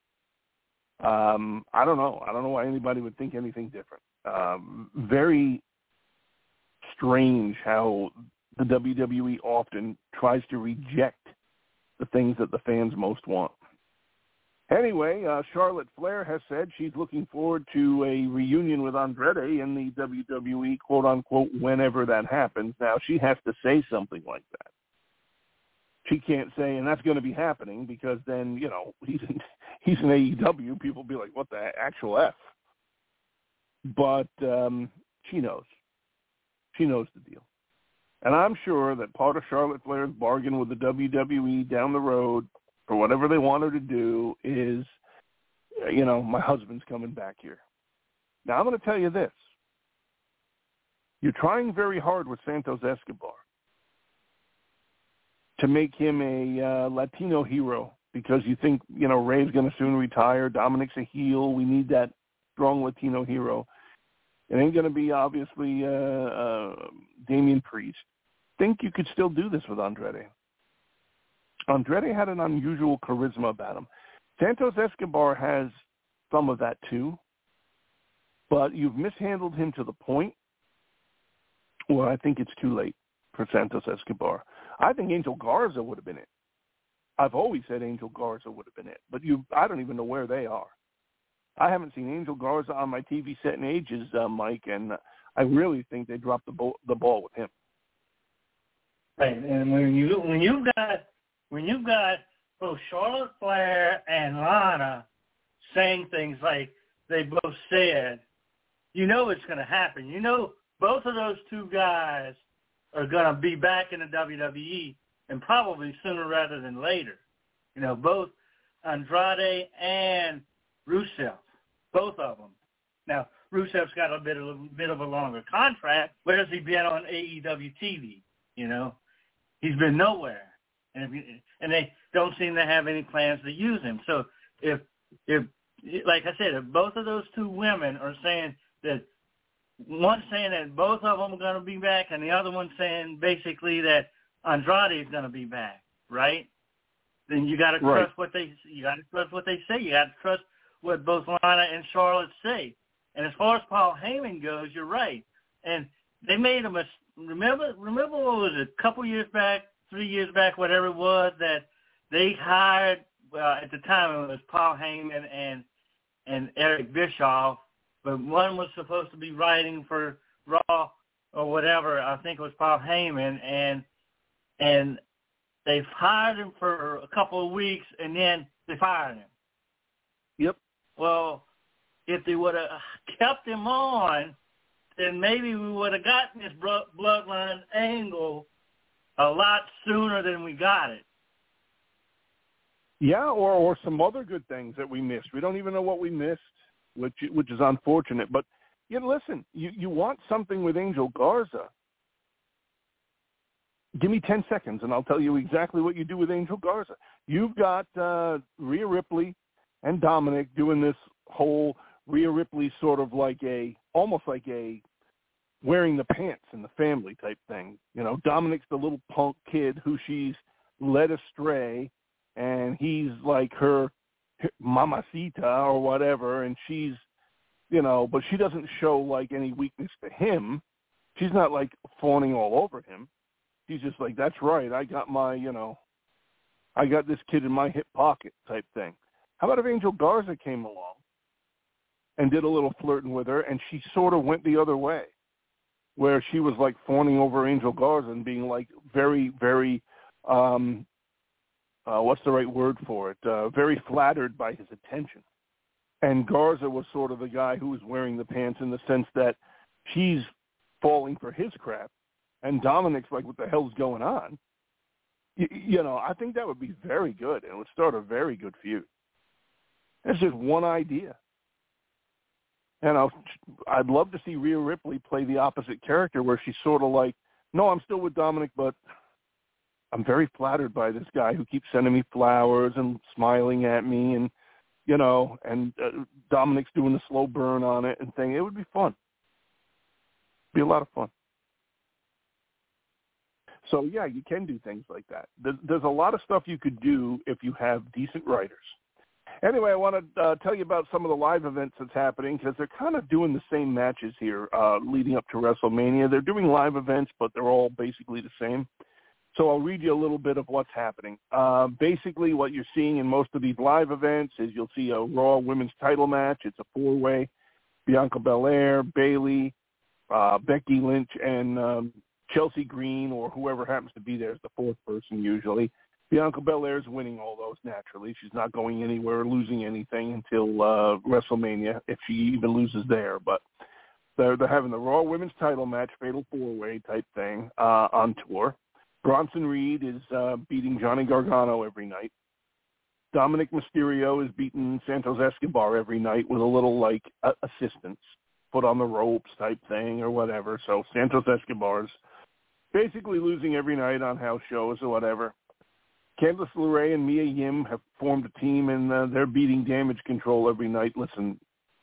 I don't know. I don't know why anybody would think anything different. Very strange how the WWE often tries to reject the things that the fans most want. Anyway, Charlotte Flair has said she's looking forward to a reunion with Andrade in the WWE, quote-unquote, whenever that happens. Now, she has to say something like that. She can't say, and that's going to be happening, because then, you know, he's in AEW. People will be like, what the actual F? But she knows. She knows the deal. And I'm sure that part of Charlotte Flair's bargain with the WWE down the road for whatever they want her to do is, you know, my husband's coming back here. Now, I'm going to tell you this. You're trying very hard with Santos Escobar to make him a Latino hero because you think, you know, Ray's going to soon retire. Dominic's a heel. We need that strong Latino hero. It ain't going to be, obviously, Damian Priest. Think you could still do this with Andrade. Andrade had an unusual charisma about him. Santos Escobar has some of that too, but you've mishandled him to the point where I think it's too late for Santos Escobar. I think Angel Garza would have been it. I've always said Angel Garza would have been it, but I don't even know where they are. I haven't seen Angel Garza on my TV set in ages, Mike, and I really think they dropped the ball with him. Right, and when you've got both Charlotte Flair and Lana saying things like they both said, you know it's going to happen. You know both of those two guys are going to be back in the WWE, and probably sooner rather than later. You know, both Andrade and Rusev, both of them. Now, Rusev's got a bit of a longer contract. Where has he been on AEW TV? You know, he's been nowhere, and they don't seem to have any plans to use him. So if like I said, if both of those two women are saying that one saying that both of them are going to be back, and the other one saying basically that Andrade is going to be back, right? Then you got to trust what they say. You got to trust what both Lana and Charlotte say. And as far as Paul Heyman goes, you're right. And they made a mistake. Remember what was it, a couple years back, 3 years back, whatever it was, that they hired, at the time it was Paul Heyman and Eric Bischoff, but one was supposed to be writing for Raw or whatever. I think it was Paul Heyman, and they've hired him for a couple of weeks, and then they fired him. Yep. Well, if they would have kept him on, then maybe we would have gotten this bloodline angle a lot sooner than we got it. Yeah, or some other good things that we missed. We don't even know what we missed, which is unfortunate. But listen, you want something with Angel Garza. Give me 10 seconds, and I'll tell you exactly what you do with Angel Garza. You've got Rhea Ripley and Dominic doing this whole Rhea Ripley sort of almost like a wearing the pants in the family type thing. Dominic's the little punk kid who she's led astray, and he's like her mamacita or whatever, and she's, but she doesn't show like any weakness to him. She's not like fawning all over him. She's just like, that's right, I got my, I got this kid in my hip pocket type thing. How about if Angel Garza came along and did a little flirting with her, and she sort of went the other way, where she was like fawning over Angel Garza and being like very, very, what's the right word for it? Very flattered by his attention. And Garza was sort of the guy who was wearing the pants in the sense that she's falling for his crap, and Dominic's like, what the hell's going on? I think that would be very good, and it would start a very good feud. That's just one idea. And I'd love to see Rhea Ripley play the opposite character, where she's sort of like, no, I'm still with Dominic, but I'm very flattered by this guy who keeps sending me flowers and smiling at me, and Dominic's doing the slow burn on it and thing. It would be fun. Be a lot of fun. So, yeah, you can do things like that. There's a lot of stuff you could do if you have decent writers. Anyway, I want to tell you about some of the live events that's happening, because they're kind of doing the same matches here leading up to WrestleMania. They're doing live events, but they're all basically the same. So I'll read you a little bit of what's happening. Basically, what you're seeing in most of these live events is you'll see a Raw Women's title match. It's a four-way. Bianca Belair, Bayley, Becky Lynch, and Chelsea Green, or whoever happens to be there is the fourth person usually. Bianca Belair's winning all those naturally. She's not going anywhere or losing anything until WrestleMania, if she even loses there. But they're having the Raw Women's title match, fatal four-way type thing on tour. Bronson Reed is beating Johnny Gargano every night. Dominic Mysterio is beating Santos Escobar every night with a little, assistance, put on the ropes type thing or whatever. So Santos Escobar's basically losing every night on house shows or whatever. Candice LeRae and Mia Yim have formed a team, and they're beating Damage Control every night. Listen,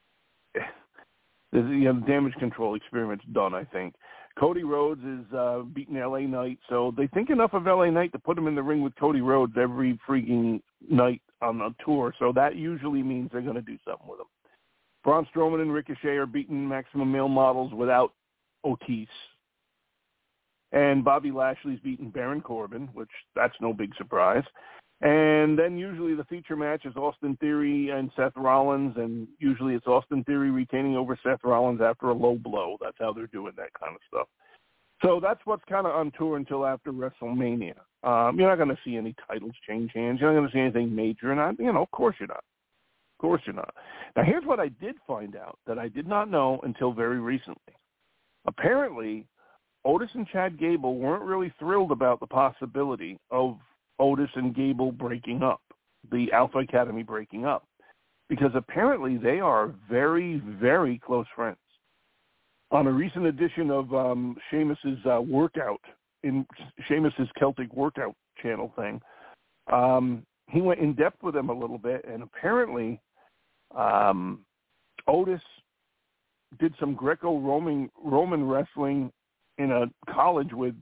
the Damage Control experiment's done, I think. Cody Rhodes is beating LA Knight, so they think enough of LA Knight to put him in the ring with Cody Rhodes every freaking night on the tour, so that usually means they're going to do something with him. Braun Strowman and Ricochet are beating Maximum Male Models without Otis. And Bobby Lashley's beating Baron Corbin, which that's no big surprise. And then usually the feature match is Austin Theory and Seth Rollins, and usually it's Austin Theory retaining over Seth Rollins after a low blow. That's how they're doing that kind of stuff. So that's what's kind of on tour until after WrestleMania. You're not going to see any titles change hands. You're not going to see anything major. And, of course you're not. Of course you're not. Now, here's what I did find out that I did not know until very recently. Apparently, Otis and Chad Gable weren't really thrilled about the possibility of Otis and Gable breaking up, the Alpha Academy breaking up, because apparently they are very, very close friends. On a recent edition of Sheamus's workout, in Sheamus's Celtic workout channel thing, he went in depth with them a little bit, and apparently Otis did some Greco-Roman wrestling in a college with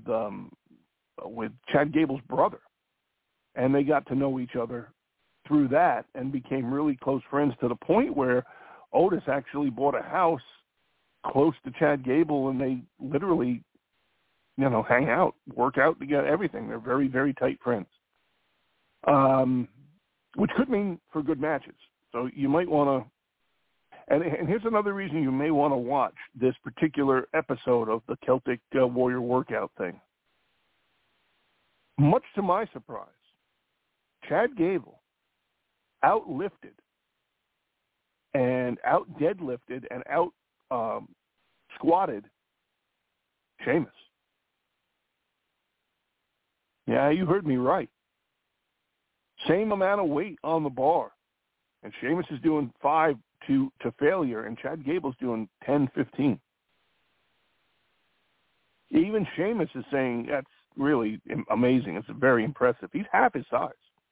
Chad Gable's brother, and they got to know each other through that and became really close friends to the point where Otis actually bought a house close to Chad Gable, and they literally, hang out, work out together, everything. They're very, very tight friends, which could mean for good matches. So you might want to, and here's another reason you may want to watch this particular episode of the Celtic Warrior Workout thing. Much to my surprise, Chad Gable outlifted and out deadlifted and out squatted Sheamus. Yeah, you heard me right. Same amount of weight on the bar. And Sheamus is doing 5 to failure, and Chad Gable's doing 10, 15. Even Sheamus is saying that's really amazing. It's very impressive. He's half his size.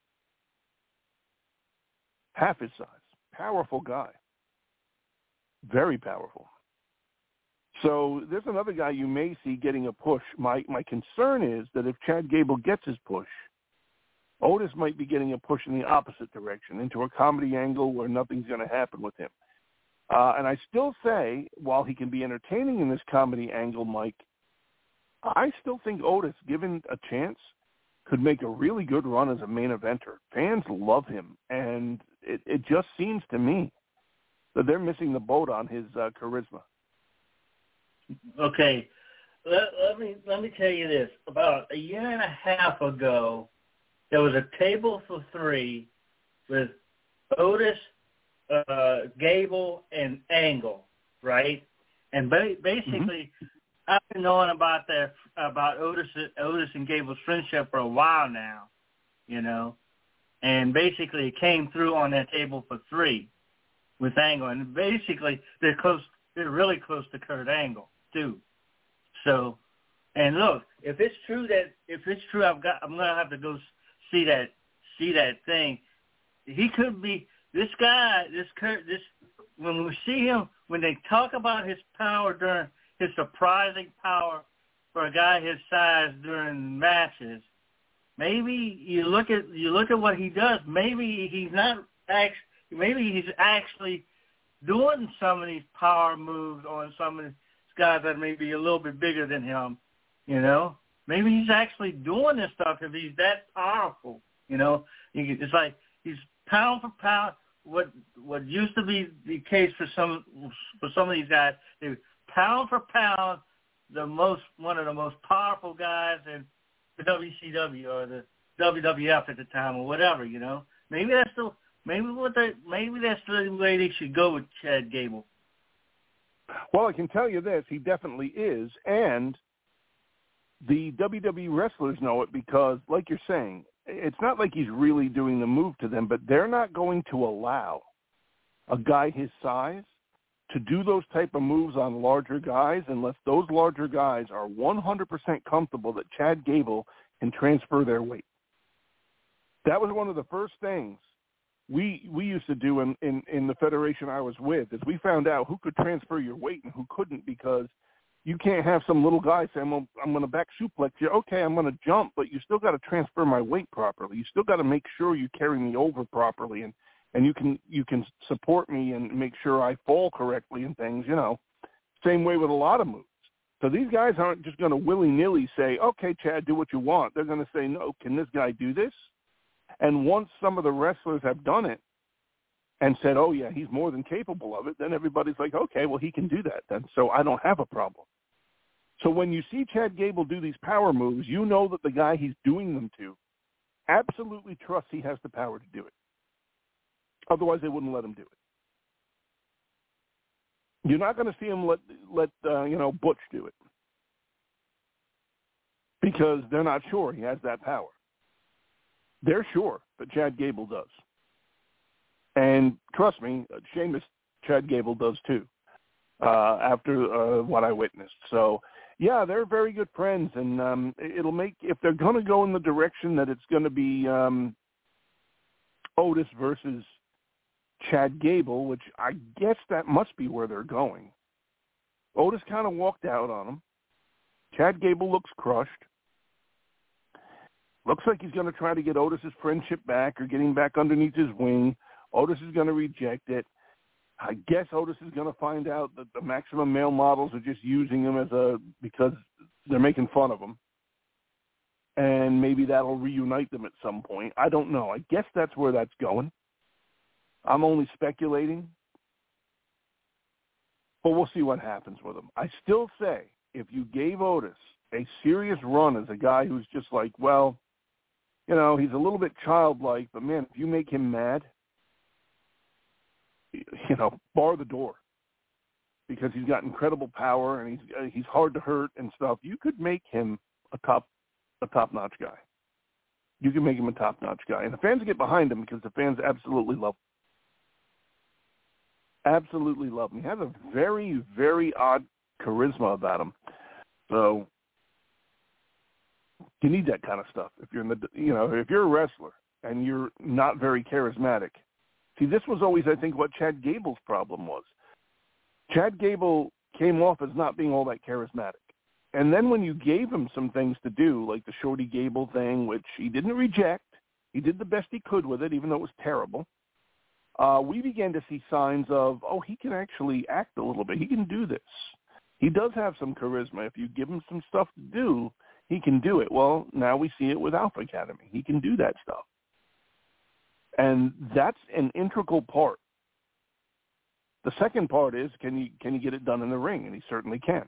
Half his size. Powerful guy. Very powerful. So there's another guy you may see getting a push. My concern is that if Chad Gable gets his push, Otis might be getting a push in the opposite direction, into a comedy angle where nothing's going to happen with him. And I still say, while he can be entertaining in this comedy angle, Mike, I still think Otis, given a chance, could make a really good run as a main eventer. Fans love him, and it just seems to me that they're missing the boat on his charisma. Okay, let me tell you this. About a year and a half ago, there was a table for 3 with Otis, Gable, and Angle, right? And basically, I've been knowing about Otis and Gable's friendship for a while now, and basically it came through on that table for 3 with Angle, and basically they're really close to Kurt Angle too. So, and look, if it's true, I'm gonna have to go see that thing. He could be this guy, when we see him, when they talk about his power during his surprising power for a guy his size during matches, maybe you look at what he does. Maybe he's actually doing some of these power moves on some of these guys that may be a little bit bigger than him, Maybe he's actually doing this stuff if he's that powerful, It's like he's pound for pound. What used to be the case for some of these guys, they were pound for pound one of the most powerful guys in the WCW or the WWF at the time or whatever, Maybe that's the way they should go with Chad Gable. Well, I can tell you this, he definitely is, and the WWE wrestlers know it because, like you're saying, it's not like he's really doing the move to them, but they're not going to allow a guy his size to do those type of moves on larger guys unless those larger guys are 100% comfortable that Chad Gable can transfer their weight. That was one of the first things we used to do in the federation I was with, is we found out who could transfer your weight and who couldn't, because you can't have some little guy say, I'm going to back suplex you. Okay, I'm going to jump, but you still got to transfer my weight properly. You still got to make sure you carry me over properly, and you can support me and make sure I fall correctly and things, Same way with a lot of moves. So these guys aren't just going to willy-nilly say, okay, Chad, do what you want. They're going to say, no, can this guy do this? And once some of the wrestlers have done it and said, oh, yeah, he's more than capable of it, then everybody's like, okay, well, he can do that then, so I don't have a problem. So when you see Chad Gable do these power moves, you know that the guy he's doing them to absolutely trusts he has the power to do it. Otherwise, they wouldn't let him do it. You're not going to see him let Butch do it because they're not sure he has that power. They're sure that Chad Gable does. And trust me, Chad Gable does too, after what I witnessed. So, yeah, they're very good friends, and it'll make, if they're going to go in the direction that it's going to be Otis versus Chad Gable, which I guess that must be where they're going. Otis kind of walked out on him. Chad Gable looks crushed. Looks like he's going to try to get Otis's friendship back or get him back underneath his wing. Otis is going to reject it. I guess Otis is going to find out that the Maximum Male models are just using him because they're making fun of him. And maybe that'll reunite them at some point. I don't know. I guess that's where that's going. I'm only speculating. But we'll see what happens with him. I still say, if you gave Otis a serious run as a guy who's just like, well, you know, he's a little bit childlike, but man, if you make him mad, you know, bar the door, because he's got incredible power and he's hard to hurt and stuff. You could make him a top-notch guy. You can make him a top-notch guy, and the fans get behind him because the fans absolutely love him. Absolutely love him. He has a very, very odd charisma about him. So you need that kind of stuff if you're if you're a wrestler and you're not very charismatic. See, this was always, I think, what Chad Gable's problem was. Chad Gable came off as not being all that charismatic. And then when you gave him some things to do, like the Shorty Gable thing, which he didn't reject, he did the best he could with it, even though it was terrible, we began to see signs of, he can actually act a little bit. He can do this. He does have some charisma. If you give him some stuff to do, he can do it. Well, now we see it with Alpha Academy. He can do that stuff. And that's an integral part. The second part is, can you get it done in the ring? And he certainly can.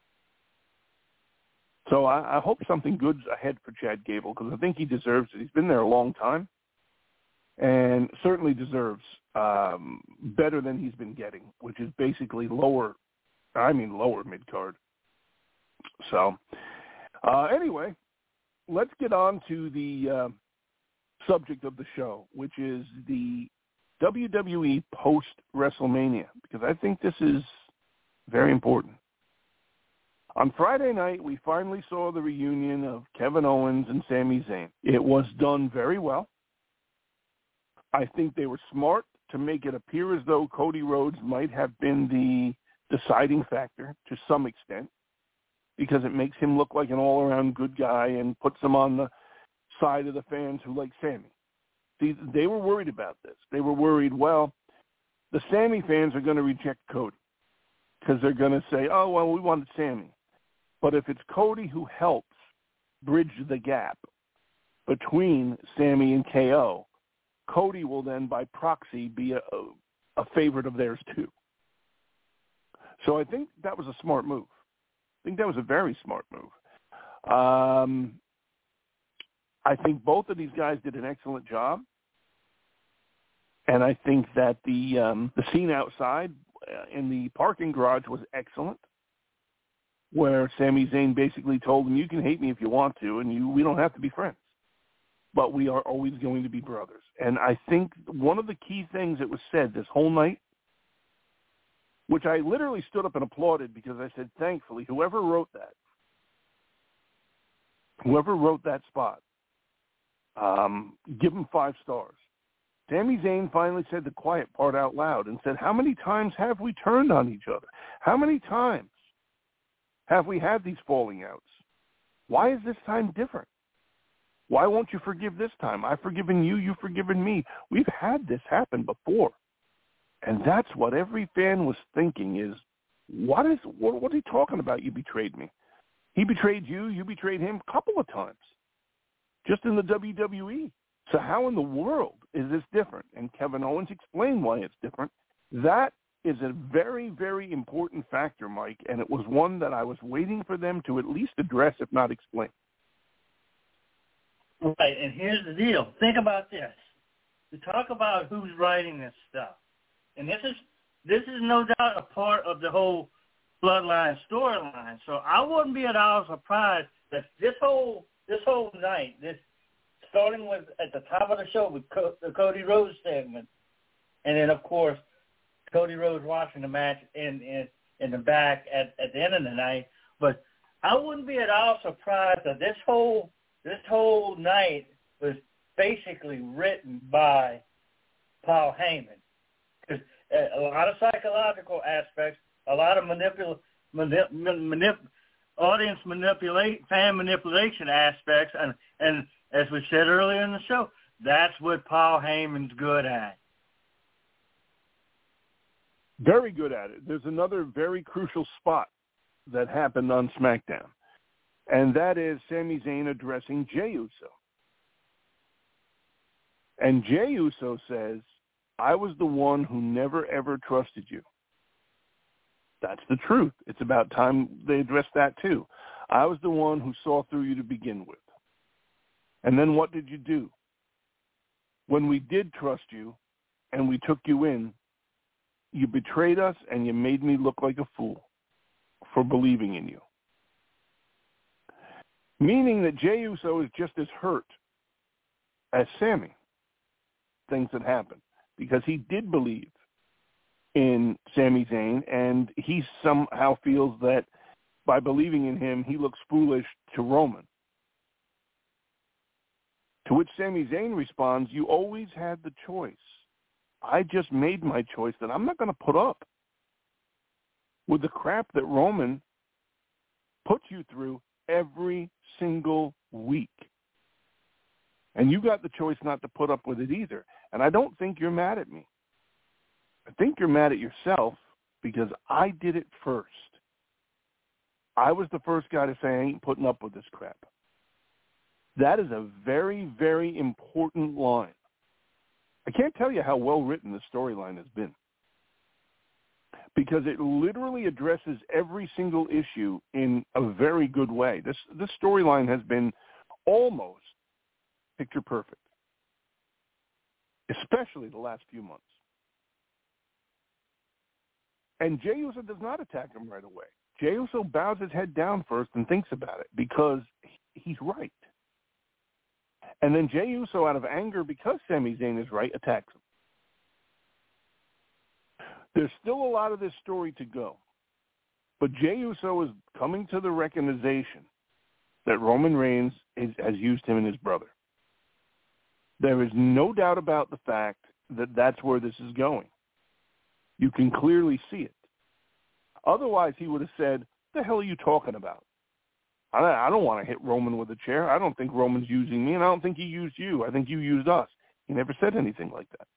So I hope something good's ahead for Chad Gable, because I think he deserves it. He's been there a long time and certainly deserves better than he's been getting, which is basically lower mid-card. So anyway, let's get on to the subject of the show, which is the WWE post-WrestleMania, because I think this is very important. On Friday night, we finally saw the reunion of Kevin Owens and Sami Zayn. It was done very well. I think they were smart to make it appear as though Cody Rhodes might have been the deciding factor to some extent, because it makes him look like an all-around good guy and puts him on the side of the fans who like Sami. See, they were worried about this. They were worried, well, the Sami fans are going to reject Cody because they're going to say, we wanted Sami. But if it's Cody who helps bridge the gap between Sami and KO, Cody will then, by proxy, be a favorite of theirs too. So I think that was a smart move. I think that was a very smart move. I think both of these guys did an excellent job. And I think that the scene outside in the parking garage was excellent, where Sami Zayn basically told him, you can hate me if you want to, and we don't have to be friends, but we are always going to be brothers. And I think one of the key things that was said this whole night, which I literally stood up and applauded, because I said, thankfully, whoever wrote that spot, give him 5 stars. Sami Zayn finally said the quiet part out loud and said, how many times have we turned on each other? How many times have we had these falling outs? Why is this time different? Why won't you forgive this time? I've forgiven you, you've forgiven me. We've had this happen before. And that's what every fan was thinking is, what is he talking about? You betrayed me. He betrayed you, you betrayed him a couple of times, just in the WWE. So how in the world is this different? And Kevin Owens explained why it's different. That is a very, very important factor, Mike, and it was one that I was waiting for them to at least address, if not explain. Right, and here's the deal. Think about this. To talk about who's writing this stuff, and this is no doubt a part of the whole Bloodline storyline. So I wouldn't be at all surprised that this whole night, starting with at the top of the show with the Cody Rhodes segment, and then of course Cody Rhodes watching the match in the back at the end of the night. But I wouldn't be at all surprised that this whole night was basically written by Paul Heyman. a lot of psychological aspects, a lot of audience fan manipulation aspects, and as we said earlier in the show, that's what Paul Heyman's good at. Very good at it. There's another very crucial spot that happened on SmackDown, and that is Sami Zayn addressing Jey Uso. And Jey Uso says, I was the one who never, ever trusted you. That's the truth. It's about time they addressed that too. I was the one who saw through you to begin with. And then what did you do? When we did trust you and we took you in, you betrayed us and you made me look like a fool for believing in you. Meaning that Jey Uso is just as hurt as Sami. Things that happened because he did believe in Sami Zayn, and he somehow feels that by believing in him, he looks foolish to Roman. To which Sami Zayn responds, you always had the choice. I just made my choice that I'm not going to put up with the crap that Roman puts you through every single week. And you got the choice not to put up with it either. And I don't think you're mad at me. I think you're mad at yourself because I did it first. I was the first guy to say I ain't putting up with this crap. That is a very, very important line. I can't tell you how well written the storyline has been because it literally addresses every single issue in a very good way. This storyline has been almost picture perfect, especially the last few months. And Jey Uso does not attack him right away. Jey Uso bows his head down first and thinks about it because he's right. And then Jey Uso, out of anger because Sami Zayn is right, attacks him. There's still a lot of this story to go. But Jey Uso is coming to the recognition that Roman Reigns has used him and his brother. There is no doubt about the fact that that's where this is going. You can clearly see it. Otherwise, he would have said, the hell are you talking about? I don't want to hit Roman with a chair. I don't think Roman's using me, and I don't think he used you. I think you used us. He never said anything like that.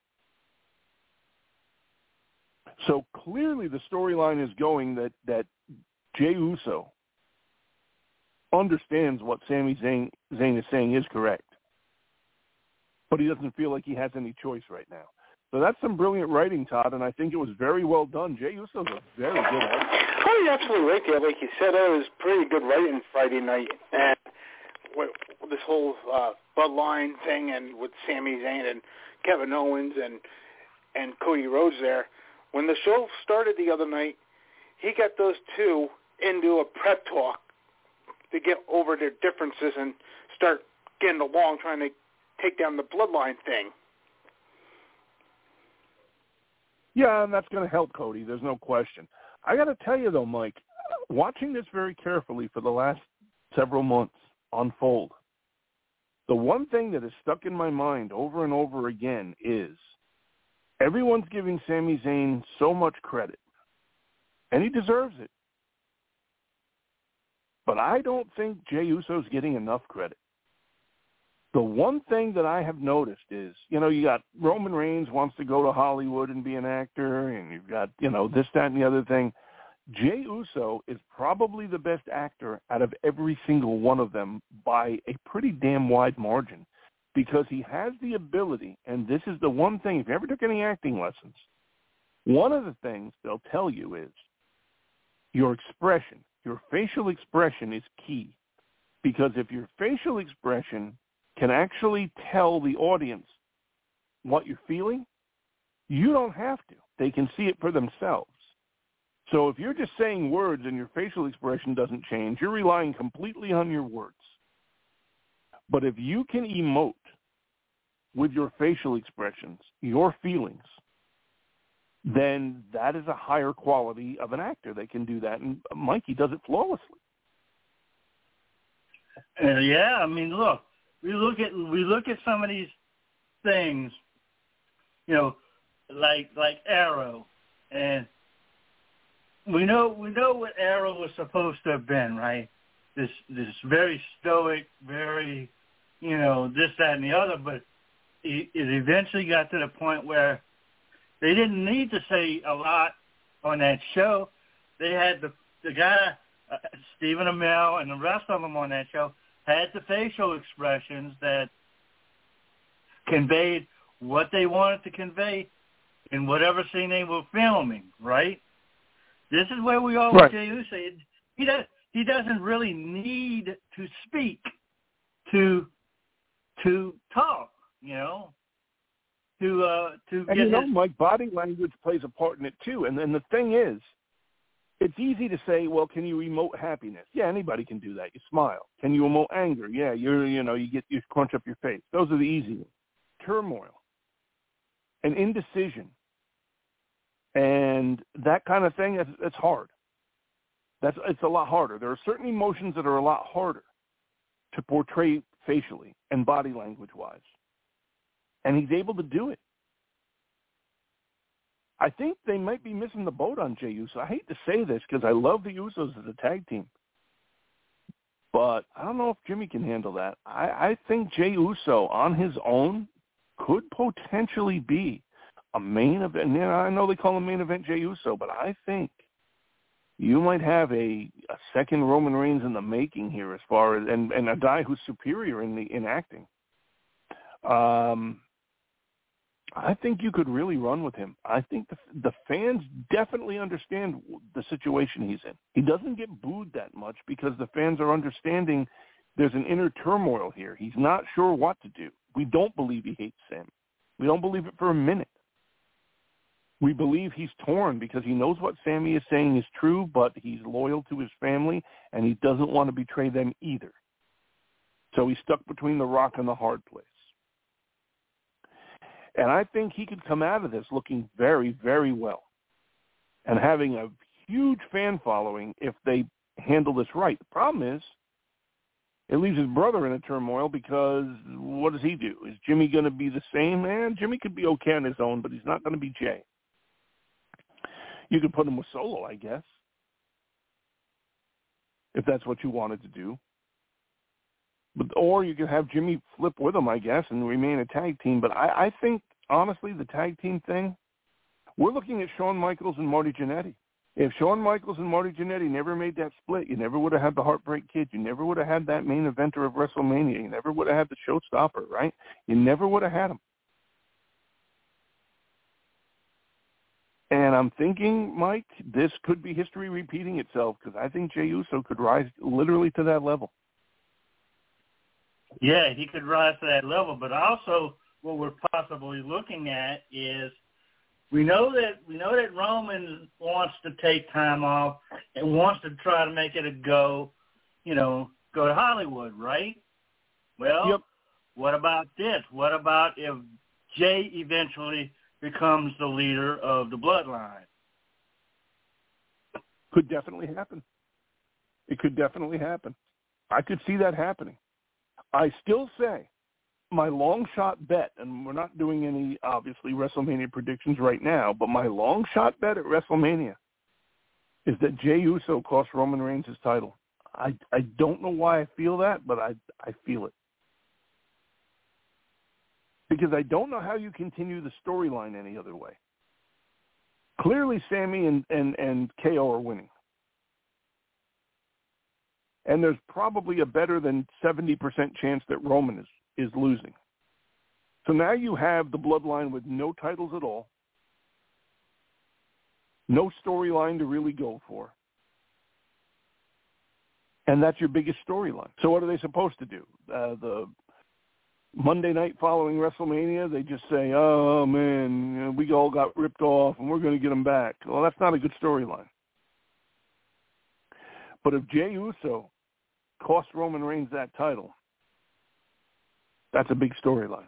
So clearly the storyline is going that Jey Uso understands what Sami Zayn is saying is correct. But he doesn't feel like he has any choice right now. So that's some brilliant writing, Todd, and I think it was very well done. Jey Uso's a very good actor. Oh, you're absolutely right there. Like you said, it was pretty good writing Friday night. And with this whole Bloodline thing and with Sami Zayn and Kevin Owens and Cody Rhodes there, when the show started the other night, he got those two into a prep talk to get over their differences and start getting along, trying to take down the Bloodline thing. Yeah, and that's going to help Cody. There's no question. I got to tell you, though, Mike, watching this very carefully for the last several months unfold, the one thing that has stuck in my mind over and over again is everyone's giving Sami Zayn so much credit, and he deserves it. But I don't think Jey Uso's getting enough credit. The one thing that I have noticed is, you got Roman Reigns wants to go to Hollywood and be an actor, and you've got, this, that, and the other thing. Jey Uso is probably the best actor out of every single one of them by a pretty damn wide margin because he has the ability, and this is the one thing, if you ever took any acting lessons, one of the things they'll tell you is your expression, your facial expression is key because if your facial expression can actually tell the audience what you're feeling, you don't have to. They can see it for themselves. So if you're just saying words and your facial expression doesn't change, you're relying completely on your words. But if you can emote with your facial expressions, your feelings, then that is a higher quality of an actor that can do that. And Mikey does it flawlessly. Yeah, I mean, look. We look at some of these things, like Arrow, and we know what Arrow was supposed to have been, right? This very stoic, very, this, that, and the other, but it eventually got to the point where they didn't need to say a lot on that show. They had the guy, Stephen Amell, and the rest of them on that show had the facial expressions that conveyed what they wanted to convey in whatever scene they were filming, right? This is where we are with Jey Uso. He doesn't really need to speak to talk, to get Mike, body language plays a part in it too. And then the thing is, it's easy to say, well, can you emote happiness? Yeah, anybody can do that. You smile. Can you emote anger? Yeah, you crunch up your face. Those are the easy ones. Turmoil and indecision and that kind of thing, it's hard. It's a lot harder. There are certain emotions that are a lot harder to portray facially and body language-wise. And he's able to do it. I think they might be missing the boat on Jey Uso. I hate to say this because I love the Usos as a tag team. But I don't know if Jimmy can handle that. I think Jey Uso on his own could potentially be a main event. I know they call him main event Jey Uso, but I think you might have a second Roman Reigns in the making here, as far as and a guy who's superior in acting. I think you could really run with him. I think the fans definitely understand the situation he's in. He doesn't get booed that much because the fans are understanding there's an inner turmoil here. He's not sure what to do. We don't believe he hates Sammy. We don't believe it for a minute. We believe he's torn because he knows what Sammy is saying is true, but he's loyal to his family, and he doesn't want to betray them either. So he's stuck between the rock and the hard place. And I think he could come out of this looking very, very well and having a huge fan following if they handle this right. The problem is it leaves his brother in a turmoil because what does he do? Is Jimmy going to be the same? Jimmy could be okay on his own, but he's not going to be Jey. You could put him with Solo, I guess, if that's what you wanted to do. Or you could have Jimmy flip with him, I guess, and remain a tag team. But I think, honestly, the tag team thing, we're looking at Shawn Michaels and Marty Jannetty. If Shawn Michaels and Marty Jannetty never made that split, you never would have had the Heartbreak Kid. You never would have had that main eventer of WrestleMania. You never would have had the showstopper, right? You never would have had him. And I'm thinking, Mike, this could be history repeating itself because I think Jey Uso could rise literally to that level. Yeah, he could rise to that level, but also what we're possibly looking at is we know that Roman wants to take time off and wants to try to make it a go to Hollywood, right? Well, yep. What about this? What about if Jey eventually becomes the leader of the Bloodline? Could definitely happen. It could definitely happen. I could see that happening. I still say my long shot bet, and we're not doing any, obviously, WrestleMania predictions right now, but my long shot bet at WrestleMania is that Jey Uso costs Roman Reigns his title. I don't know why I feel that, but I feel it. Because I don't know how you continue the storyline any other way. Clearly, Sammy and KO are winning. And there's probably a better than 70% chance that Roman is losing. So now you have the Bloodline with no titles at all, no storyline to really go for, and that's your biggest storyline. So what are they supposed to do? The Monday night following WrestleMania, they just say, oh, man, we all got ripped off, and we're going to get them back. Well, that's not a good storyline. But if Jey Uso cost Roman Reigns that title, that's a big storyline.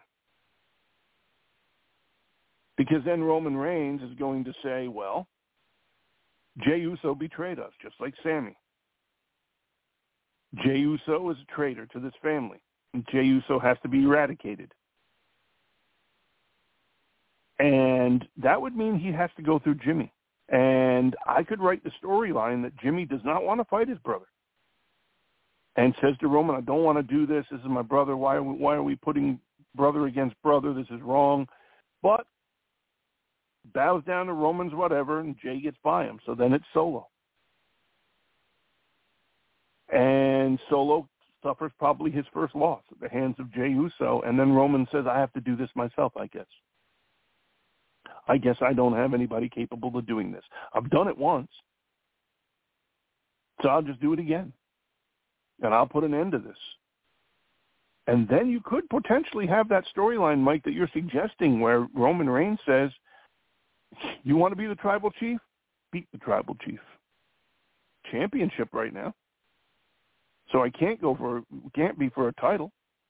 Because then Roman Reigns is going to say, well, Jey Uso betrayed us, just like Sammy. Jey Uso is a traitor to this family. And Jey Uso has to be eradicated. And that would mean he has to go through Jimmy. And I could write the storyline that Jimmy does not want to fight his brother and says to Roman, I don't want to do this. This is my brother. Why are we putting brother against brother? This is wrong. But bows down to Roman's whatever, and Jay gets by him. So then it's Solo. And Solo suffers probably his first loss at the hands of Jey Uso. And then Roman says, I have to do this myself, I guess. I guess I don't have anybody capable of doing this. I've done it once, so I'll just do it again. And I'll put an end to this. And then you could potentially have that storyline, Mike, that you're suggesting where Roman Reigns says, you want to be the tribal chief? Beat the tribal chief. Championship right now. So I can't be for a title.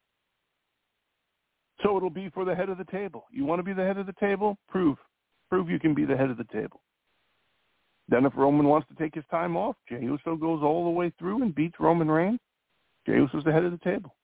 So it'll be for the head of the table. You want to be the head of the table? Prove you can be the head of the table. Then if Roman wants to take his time off, Jey Uso goes all the way through and beats Roman Reigns. Jey Uso's the head of the table.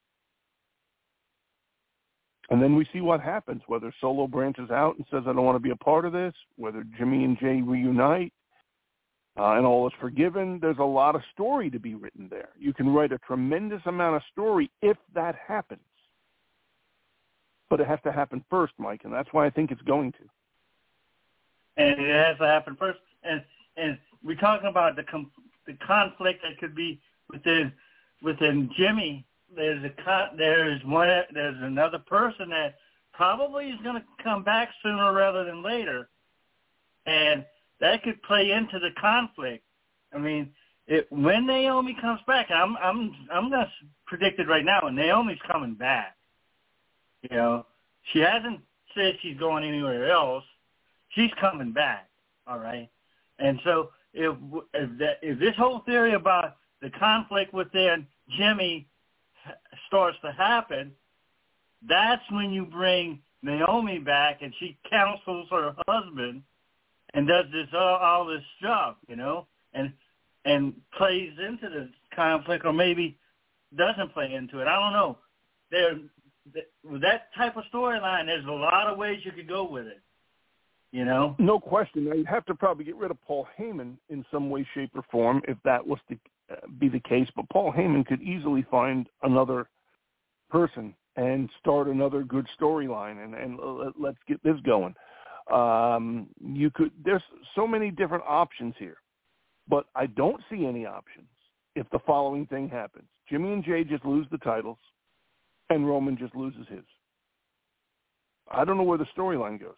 And then we see what happens, whether Solo branches out and says, I don't want to be a part of this, whether Jimmy and Jay reunite, and all is forgiven. There's a lot of story to be written there. You can write a tremendous amount of story if that happens. But it has to happen first, Mike, and that's why I think it's going to. And it has to happen first. And we're talking about the conflict that could be within Jimmy. There's another person that probably is going to come back sooner rather than later, and that could play into the conflict. I mean, when Naomi comes back, I'm going to predict it right now. And Naomi's coming back. You know, she hasn't said she's going anywhere else. She's coming back, all right? And so if this whole theory about the conflict within Jimmy starts to happen, that's when you bring Naomi back and she counsels her husband and does all this stuff, you know, and plays into the conflict, or maybe doesn't play into it. I don't know. With that type of storyline, there's a lot of ways you could go with it, you know? No question. Now, you'd have to probably get rid of Paul Heyman in some way, shape, or form if that was to be the case. But Paul Heyman could easily find another person and start another good storyline, and let's get this going. There's so many different options here, but I don't see any options if the following thing happens. Jimmy and Jay just lose the titles, and Roman just loses his. I don't know where the storyline goes.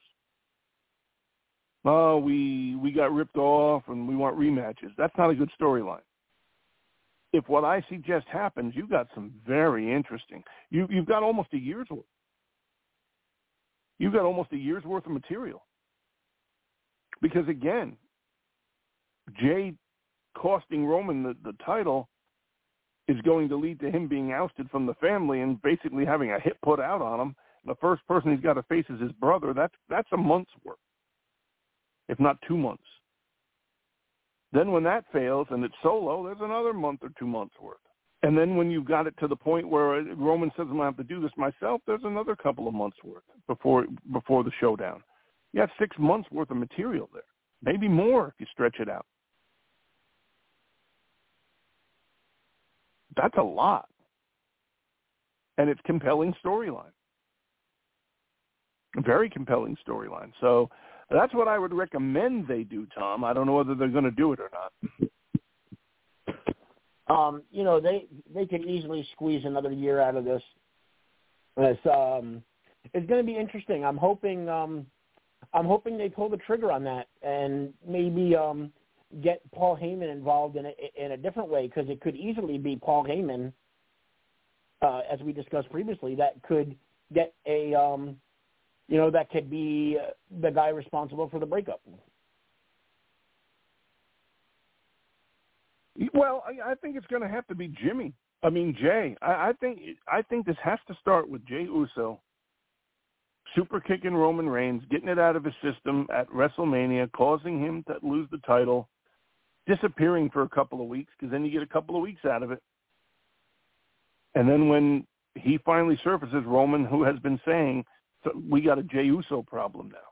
Oh, we got ripped off and we want rematches. That's not a good storyline. If what I suggest happens, you've got some very interesting. You've got almost a year's worth. You've got almost a year's worth of material. Because again, Jay costing Roman the title is going to lead to him being ousted from the family and basically having a hit put out on him. The first person he's got to face is his brother. That's a month's work, if not 2 months. Then when that fails and it's Solo, there's another month or 2 months worth. And then when you've got it to the point where Roman says, I'm going to have to do this myself, there's another couple of months worth before the showdown. You have 6 months worth of material there, maybe more if you stretch it out. That's a lot. And it's compelling storyline. A very compelling storyline. So that's what I would recommend they do, Tom. I don't know whether they're going to do it or not. You know, they could easily squeeze another year out of this. It's going to be interesting. I'm hoping they pull the trigger on that and maybe get Paul Heyman involved in a different way, because it could easily be Paul Heyman, as we discussed previously, that could get that could be the guy responsible for the breakup. Well, I think it's going to have to be Jay. I think this has to start with Jey Uso super kicking Roman Reigns, getting it out of his system at WrestleMania, causing him to lose the title, disappearing for a couple of weeks, because then you get a couple of weeks out of it. And then when he finally surfaces, Roman, who has been saying we got a Jey Uso problem now.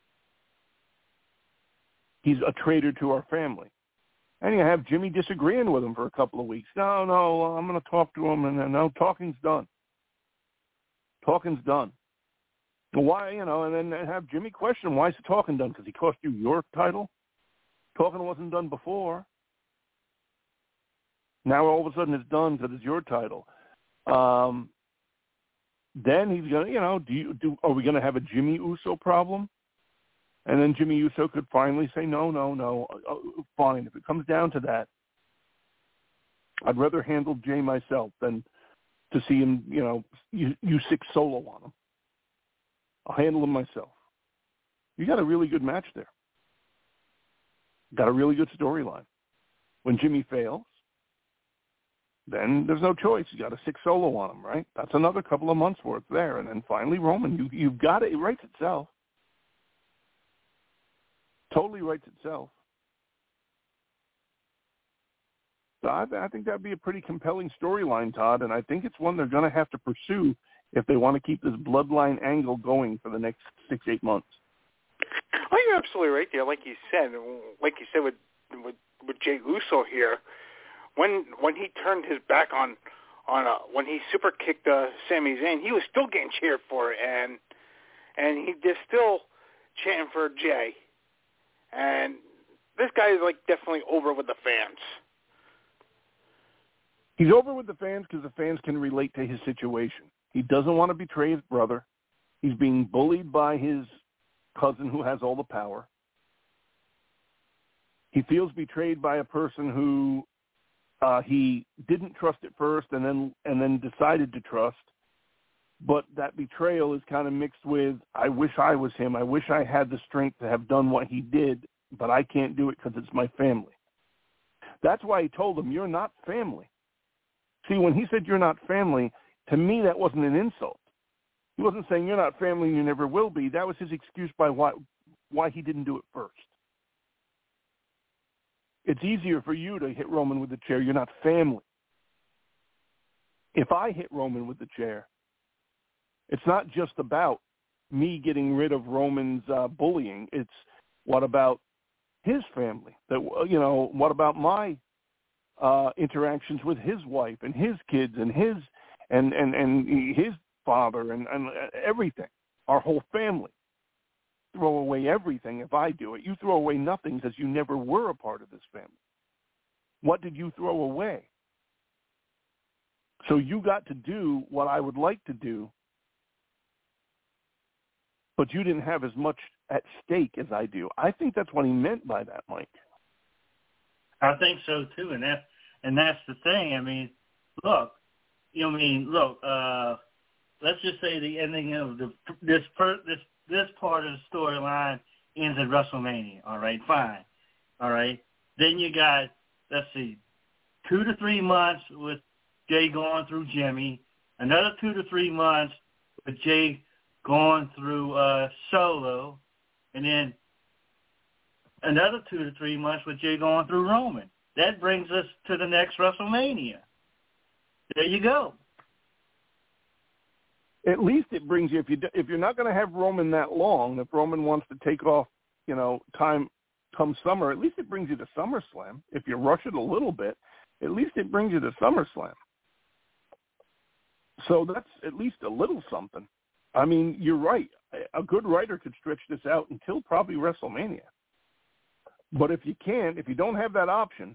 He's a traitor to our family. And you have Jimmy disagreeing with him for a couple of weeks. No, I'm going to talk to him, and no, talking's done. Talking's done. Why, and then have Jimmy question, why is the talking done? Because he cost you your title? Talking wasn't done before. Now all of a sudden it's done because it's your title. Then he's going to, are we going to have a Jimmy Uso problem? And then Jimmy Uso could finally say, no, fine. If it comes down to that, I'd rather handle Jay myself than to see him, you 6 solo on him. I'll handle him myself. You got a really good match there. Got a really good storyline. When Jimmy fails, then there's no choice. You got a 6 solo on him, right? That's another couple of months worth there. And then finally Roman, you've got it. It writes itself. Totally writes itself. So I think that'd be a pretty compelling storyline, Todd, and I think it's one they're going to have to pursue if they want to keep this bloodline angle going for the next 6-8 months. Oh, you're absolutely right there. Like you said with Jey Uso here, when he turned his back on when he super kicked Sami Zayn, he was still getting cheered for it, and they're still chanting for Jey. And this guy is definitely over with the fans. He's over with the fans because the fans can relate to his situation. He doesn't want to betray his brother. He's being bullied by his cousin who has all the power. He feels betrayed by a person who he didn't trust at first and then decided to trust. But that betrayal is kind of mixed with, I wish I was him. I wish I had the strength to have done what he did, but I can't do it because it's my family. That's why he told them, you're not family. See, when he said you're not family, to me that wasn't an insult. He wasn't saying you're not family and you never will be. That was his excuse by why he didn't do it first. It's easier for you to hit Roman with the chair. You're not family. If I hit Roman with the chair, it's not just about me getting rid of Roman's bullying. It's what about his family? What about my interactions with his wife and his kids and his father and everything, our whole family. Throw away everything if I do it. You throw away nothing because you never were a part of this family. What did you throw away? So you got to do what I would like to do, but you didn't have as much at stake as I do. I think that's what he meant by that, Mike. I think so too, and that's the thing. I mean, look, let's just say the ending of this part of the storyline ends at WrestleMania. All right, fine. All right, then you got 2 to 3 months with Jay going through Jimmy, another 2 to 3 months with Jay going through Solo, and then another 2 to 3 months with Jay going through Roman. That brings us to the next WrestleMania. There you go. At least it brings you, if you're not going to have Roman that long, if Roman wants to take off, time come summer, at least it brings you to SummerSlam. If you rush it a little bit, at least it brings you to SummerSlam. So that's at least a little something. I mean, you're right. A good writer could stretch this out until probably WrestleMania. But if you don't have that option,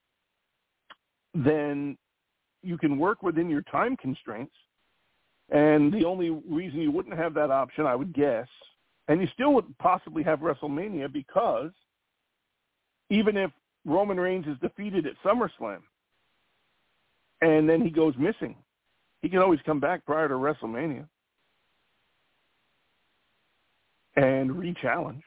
then you can work within your time constraints. And the only reason you wouldn't have that option, I would guess, and you still would possibly have WrestleMania, because even if Roman Reigns is defeated at SummerSlam and then he goes missing, he can always come back prior to WrestleMania and re-challenge.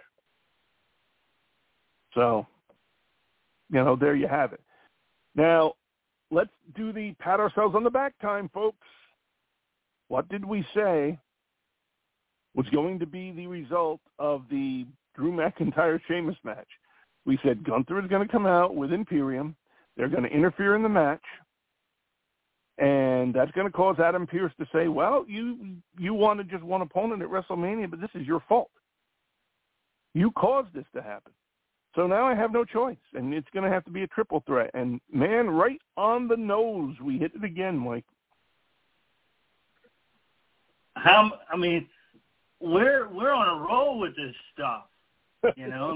So, there you have it. Now, let's do the pat ourselves on the back time, folks. What did we say was going to be the result of the Drew McIntyre-Sheamus match? We said Gunther is going to come out with Imperium. They're going to interfere in the match. And that's going to cause Adam Pearce to say, well, you wanted just one opponent at WrestleMania, but this is your fault. You caused this to happen. So now I have no choice, and it's going to have to be a triple threat. And, man, right on the nose, we hit it again, Mike. We're on a roll with this stuff. You know,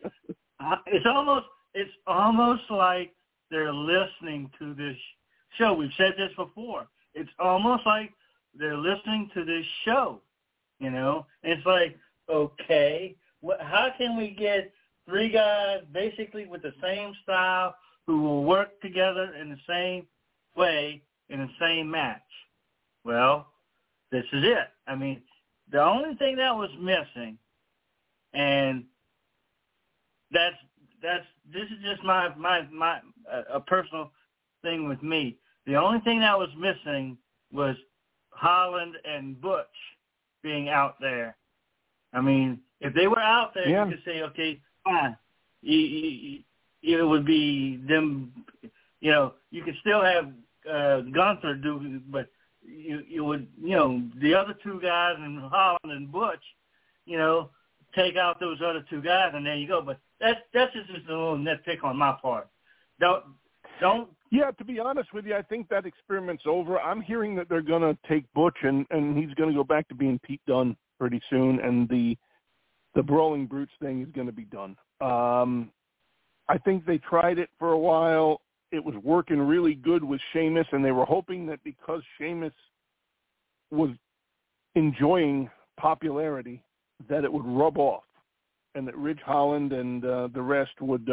it's almost like they're listening to this show. We've said this before. It's almost like they're listening to this show. You know, and it's like, okay, how can we get three guys basically with the same style who will work together in the same way in the same match? Well, this is it. I mean, the only thing that was missing, and this is just my personal thing with me. The only thing that was missing was Holland and Butch being out there. I mean, if they were out there, you could say, okay, fine. It would be them. You know, you could still have Gunther do, but you would, you know, the other two guys and Holland and Butch, you know, take out those other two guys, and there you go. But that's just a little nitpick on my part. Don't. Yeah, to be honest with you, I think that experiment's over. I'm hearing that they're going to take Butch, and he's going to go back to being Pete Dunne pretty soon, and the Brawling Brutes thing is going to be done. I think they tried it for a while. It was working really good with Sheamus, and they were hoping that because Sheamus was enjoying popularity, that it would rub off, and that Ridge Holland and the rest would,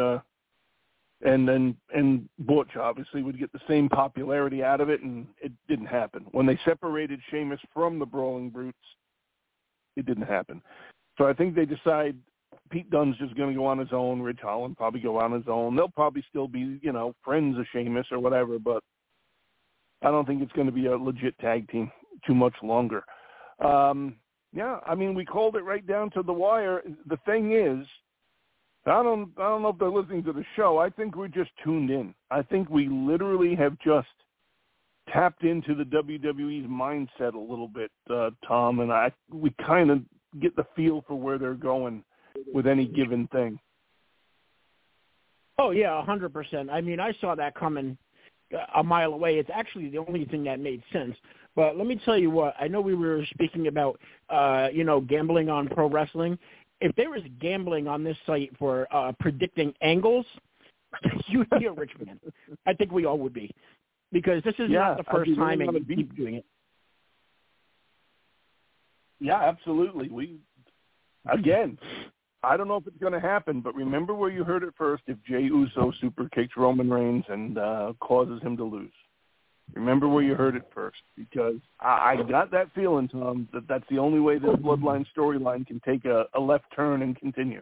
and Butch obviously would get the same popularity out of it, and it didn't happen. When they separated Sheamus from the Brawling Brutes, it didn't happen. So I think they decide Pete Dunne's just going to go on his own. Ridge Holland probably go on his own. They'll probably still be, you know, friends of Sheamus or whatever, but I don't think it's going to be a legit tag team too much longer. Yeah, I mean, we called it right down to the wire. The thing is, I don't know if they're listening to the show. I think we're just tuned in. I think we literally have just tapped into the WWE's mindset a little bit, Tom, and we kind of get the feel for where they're going with any given thing. Oh, yeah, 100%. I mean, I saw that coming a mile away. It's actually the only thing that made sense. But let me tell you what, I know we were speaking about, gambling on pro wrestling. If there was gambling on this site for predicting angles, you would be a rich man. I think we all would be. Because this is not the first time and you keep doing it. Yeah, absolutely. Again, I don't know if it's going to happen, but remember where you heard it first. If Jey Uso super kicks Roman Reigns and causes him to lose. Remember where you heard it first, because I got that feeling, Tom, that's the only way this Bloodline storyline can take a left turn and continue.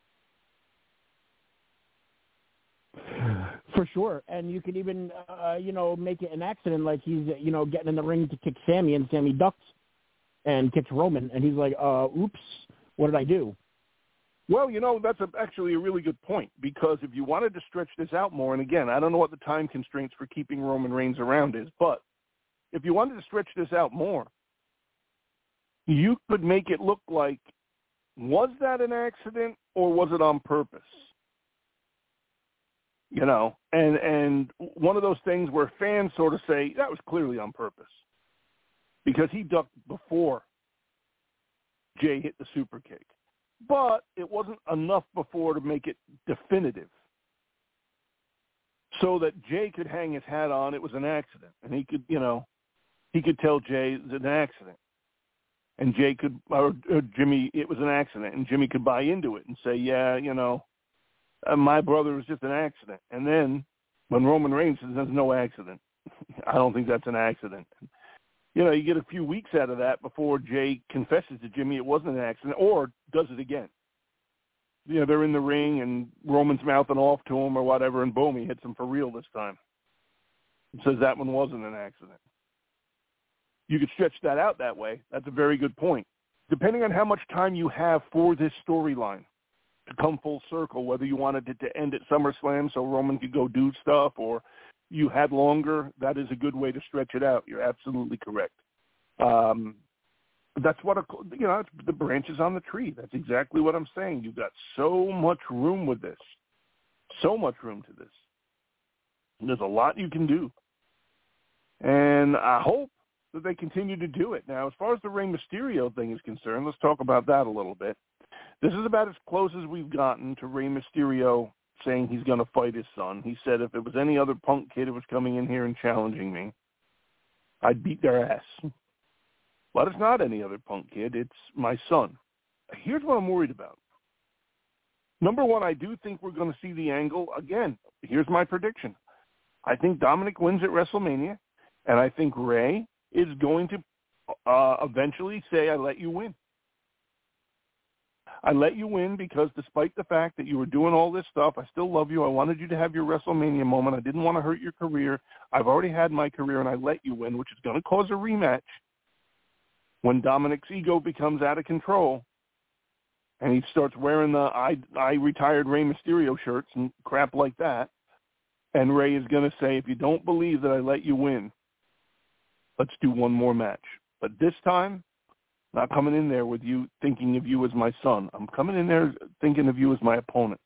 For sure. And you could even, make it an accident, like he's, getting in the ring to kick Sammy, and Sammy ducks and kicks Roman, and he's like, oops, what did I do? Well, that's actually a really good point, because if you wanted to stretch this out more, and again, I don't know what the time constraints for keeping Roman Reigns around is, but if you wanted to stretch this out more, you could make it look like, was that an accident or was it on purpose? And one of those things where fans sort of say, that was clearly on purpose, because he ducked before Jey hit the super kick. But it wasn't enough before to make it definitive, so that Jey could hang his hat on it was an accident, and he could tell Jey it's an accident, and Jey could, or Jimmy, it was an accident, and Jimmy could buy into it and say, yeah, my brother was just an accident. And then when Roman Reigns says there's no accident, I don't think that's an accident. You get a few weeks out of that before Jey confesses to Jimmy it wasn't an accident, or does it again. They're in the ring and Roman's mouthing off to him or whatever, and boom, he hits him for real this time. He says that one wasn't an accident. You could stretch that out that way. That's a very good point. Depending on how much time you have for this storyline, to come full circle, whether you wanted it to end at SummerSlam so Roman could go do stuff or you had longer, that is a good way to stretch it out. You're absolutely correct. That's what, it's the branches on the tree. That's exactly what I'm saying. You've got so much room with this, so much room to this. There's a lot you can do. And I hope that they continue to do it. Now, as far as the Rey Mysterio thing is concerned, let's talk about that a little bit. This is about as close as we've gotten to Rey Mysterio saying he's going to fight his son. He said if it was any other Punk kid who was coming in here and challenging me, I'd beat their ass. But it's not any other Punk kid. It's my son. Here's what I'm worried about. Number one, I do think we're going to see the angle. Again, here's my prediction. I think Dominic wins at WrestleMania, and I think Rey is going to eventually say, I let you win. I let you win because despite the fact that you were doing all this stuff, I still love you. I wanted you to have your WrestleMania moment. I didn't want to hurt your career. I've already had my career, and I let you win, which is going to cause a rematch when Dominic's ego becomes out of control and he starts wearing the I retired Rey Mysterio shirts and crap like that. And Rey is going to say, if you don't believe that I let you win, let's do one more match. But this time, not coming in there with you thinking of you as my son. I'm coming in there thinking of you as my opponent.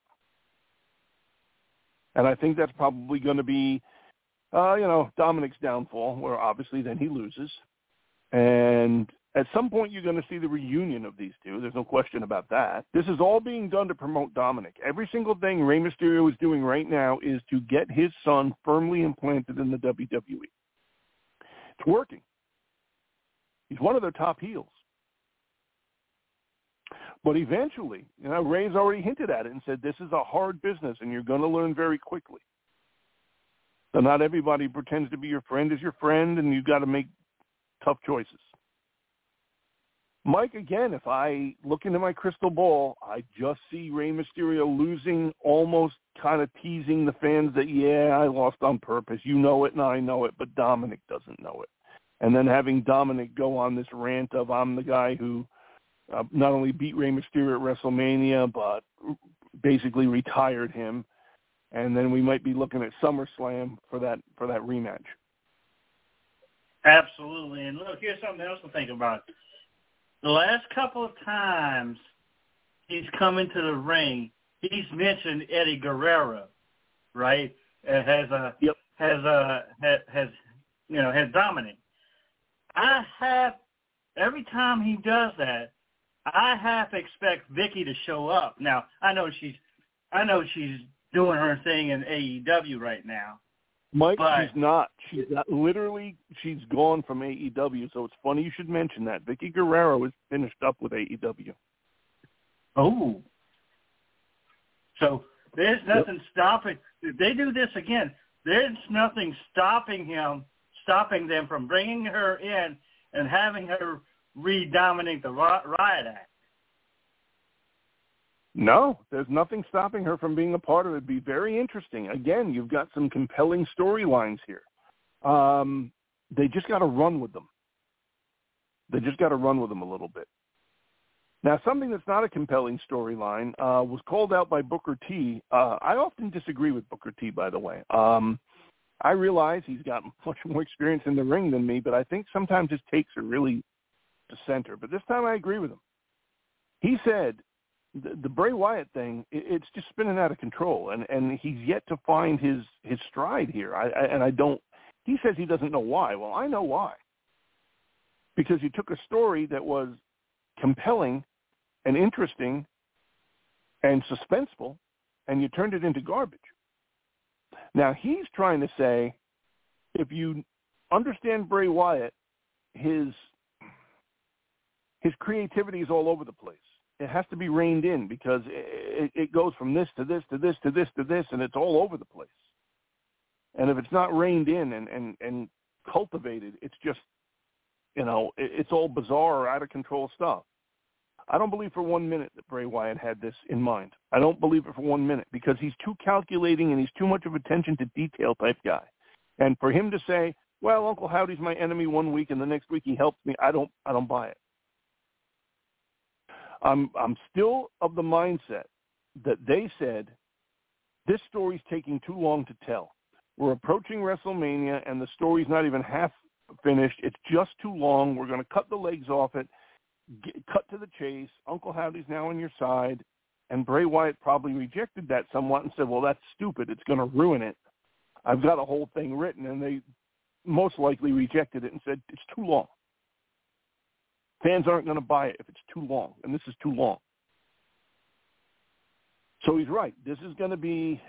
And I think that's probably going to be, Dominic's downfall, where obviously then he loses. And at some point you're going to see the reunion of these two. There's no question about that. This is all being done to promote Dominic. Every single thing Rey Mysterio is doing right now is to get his son firmly implanted in the WWE. It's working. He's one of their top heels. But eventually, Rey's already hinted at it and said, this is a hard business and you're going to learn very quickly. So not everybody pretends to be your friend is your friend, and you've got to make tough choices. Mike, again, if I look into my crystal ball, I just see Rey Mysterio losing, almost kind of teasing the fans that, I lost on purpose. You know it and I know it, but Dominic doesn't know it. And then having Dominic go on this rant of I'm the guy who not only beat Rey Mysterio at WrestleMania, but basically retired him. And then we might be looking at SummerSlam for that rematch. Absolutely. And look, here's something else to think about. The last couple of times he's come into the ring, he's mentioned Eddie Guerrero, right? Has Dominic. Every time he does that, I half expect Vicky to show up. Now, I know she's doing her thing in AEW right now. Mike, she's not. She's gone from AEW, so it's funny you should mention that. Vicky Guerrero is finished up with AEW. Oh. So there's nothing stopping. If they do this again, there's nothing stopping them from bringing her in and having her re-dominate the Riot Act. No, there's nothing stopping her from being a part of it. It'd be very interesting. Again, you've got some compelling storylines here. They just got to run with them. They just got to run with them a little bit. Now, something that's not a compelling storyline was called out by Booker T. I often disagree with Booker T, by the way. I realize he's got much more experience in the ring than me, but I think sometimes his takes are really to center. But this time I agree with him. He said, the Bray Wyatt thing, it's just spinning out of control, and he's yet to find his stride here. He says he doesn't know why. Well, I know why. Because you took a story that was compelling and interesting and suspenseful, and you turned it into garbage. Now, he's trying to say, if you understand Bray Wyatt, his creativity is all over the place. It has to be reined in because it goes from this to this to this to this to this, and it's all over the place. And if it's not reined in and cultivated, it's just, it's all bizarre or out of control stuff. I don't believe for 1 minute that Bray Wyatt had this in mind. I don't believe it for 1 minute because he's too calculating and he's too much of attention to detail type guy. And for him to say, well, Uncle Howdy's my enemy 1 week and the next week he helps me, I don't buy it. I'm still of the mindset that they said, this story's taking too long to tell. We're approaching WrestleMania, and the story's not even half finished. It's just too long. We're going to cut the legs off it, cut to the chase. Uncle Howdy's now on your side. And Bray Wyatt probably rejected that somewhat and said, well, that's stupid. It's going to ruin it. I've got a whole thing written. And they most likely rejected it and said, it's too long. Fans aren't going to buy it if it's too long, and this is too long. So he's right. This is going to be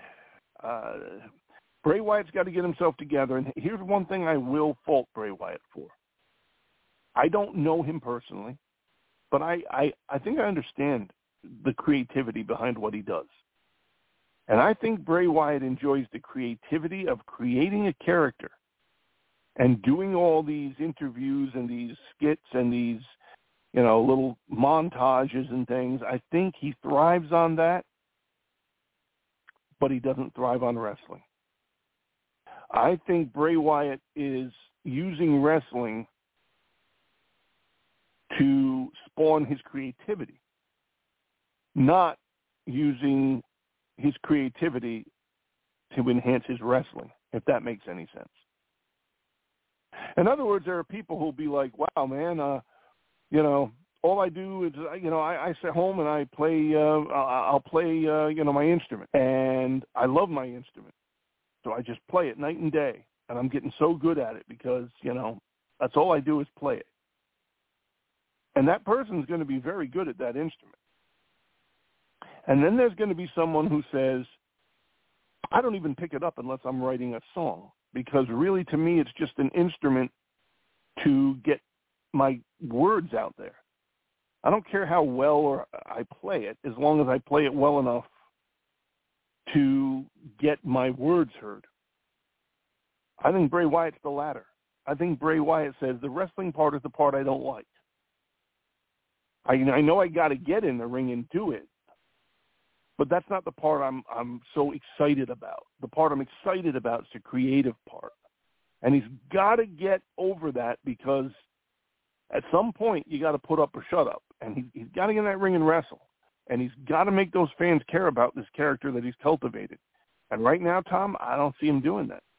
Bray Wyatt's got to get himself together. And here's one thing I will fault Bray Wyatt for. I don't know him personally, but I think I understand the creativity behind what he does. And I think Bray Wyatt enjoys the creativity of creating a character and doing all these interviews and these skits and these, little montages and things. I think he thrives on that, but he doesn't thrive on wrestling. I think Bray Wyatt is using wrestling to spawn his creativity, not using his creativity to enhance his wrestling, if that makes any sense. In other words, there are people who'll be like, wow, man, all I do is, I sit home and I play, I'll play, my instrument. And I love my instrument. So I just play it night and day. And I'm getting so good at it because, that's all I do is play it. And that person's going to be very good at that instrument. And then there's going to be someone who says, I don't even pick it up unless I'm writing a song, because really to me it's just an instrument to get my words out there. I don't care how well or I play it, as long as I play it well enough to get my words heard. I think Bray Wyatt's the latter. I think Bray Wyatt says the wrestling part is the part I don't like. I know I got to get in the ring and do it, but that's not the part I'm so excited about. The part I'm excited about is the creative part. And he's got to get over that, because at some point you got to put up or shut up. And he's got to get in that ring and wrestle. And he's got to make those fans care about this character that he's cultivated. And right now, Tom, I don't see him doing that.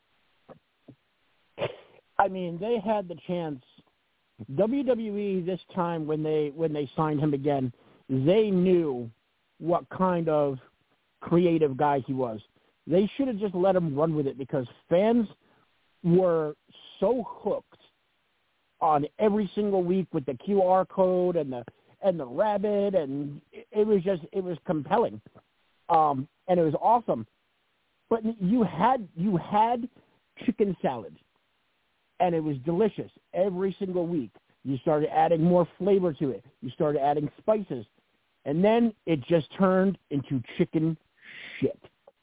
I mean, they had the chance. WWE this time, when they signed him again, they knew what kind of creative guy he was. They should have just let him run with it, because fans were so hooked on every single week with the QR code and the rabbit, and it was compelling, and it was awesome. But you had chicken salad, and it was delicious every single week. You started adding more flavor to it. You started adding spices. And then it just turned into chicken shit.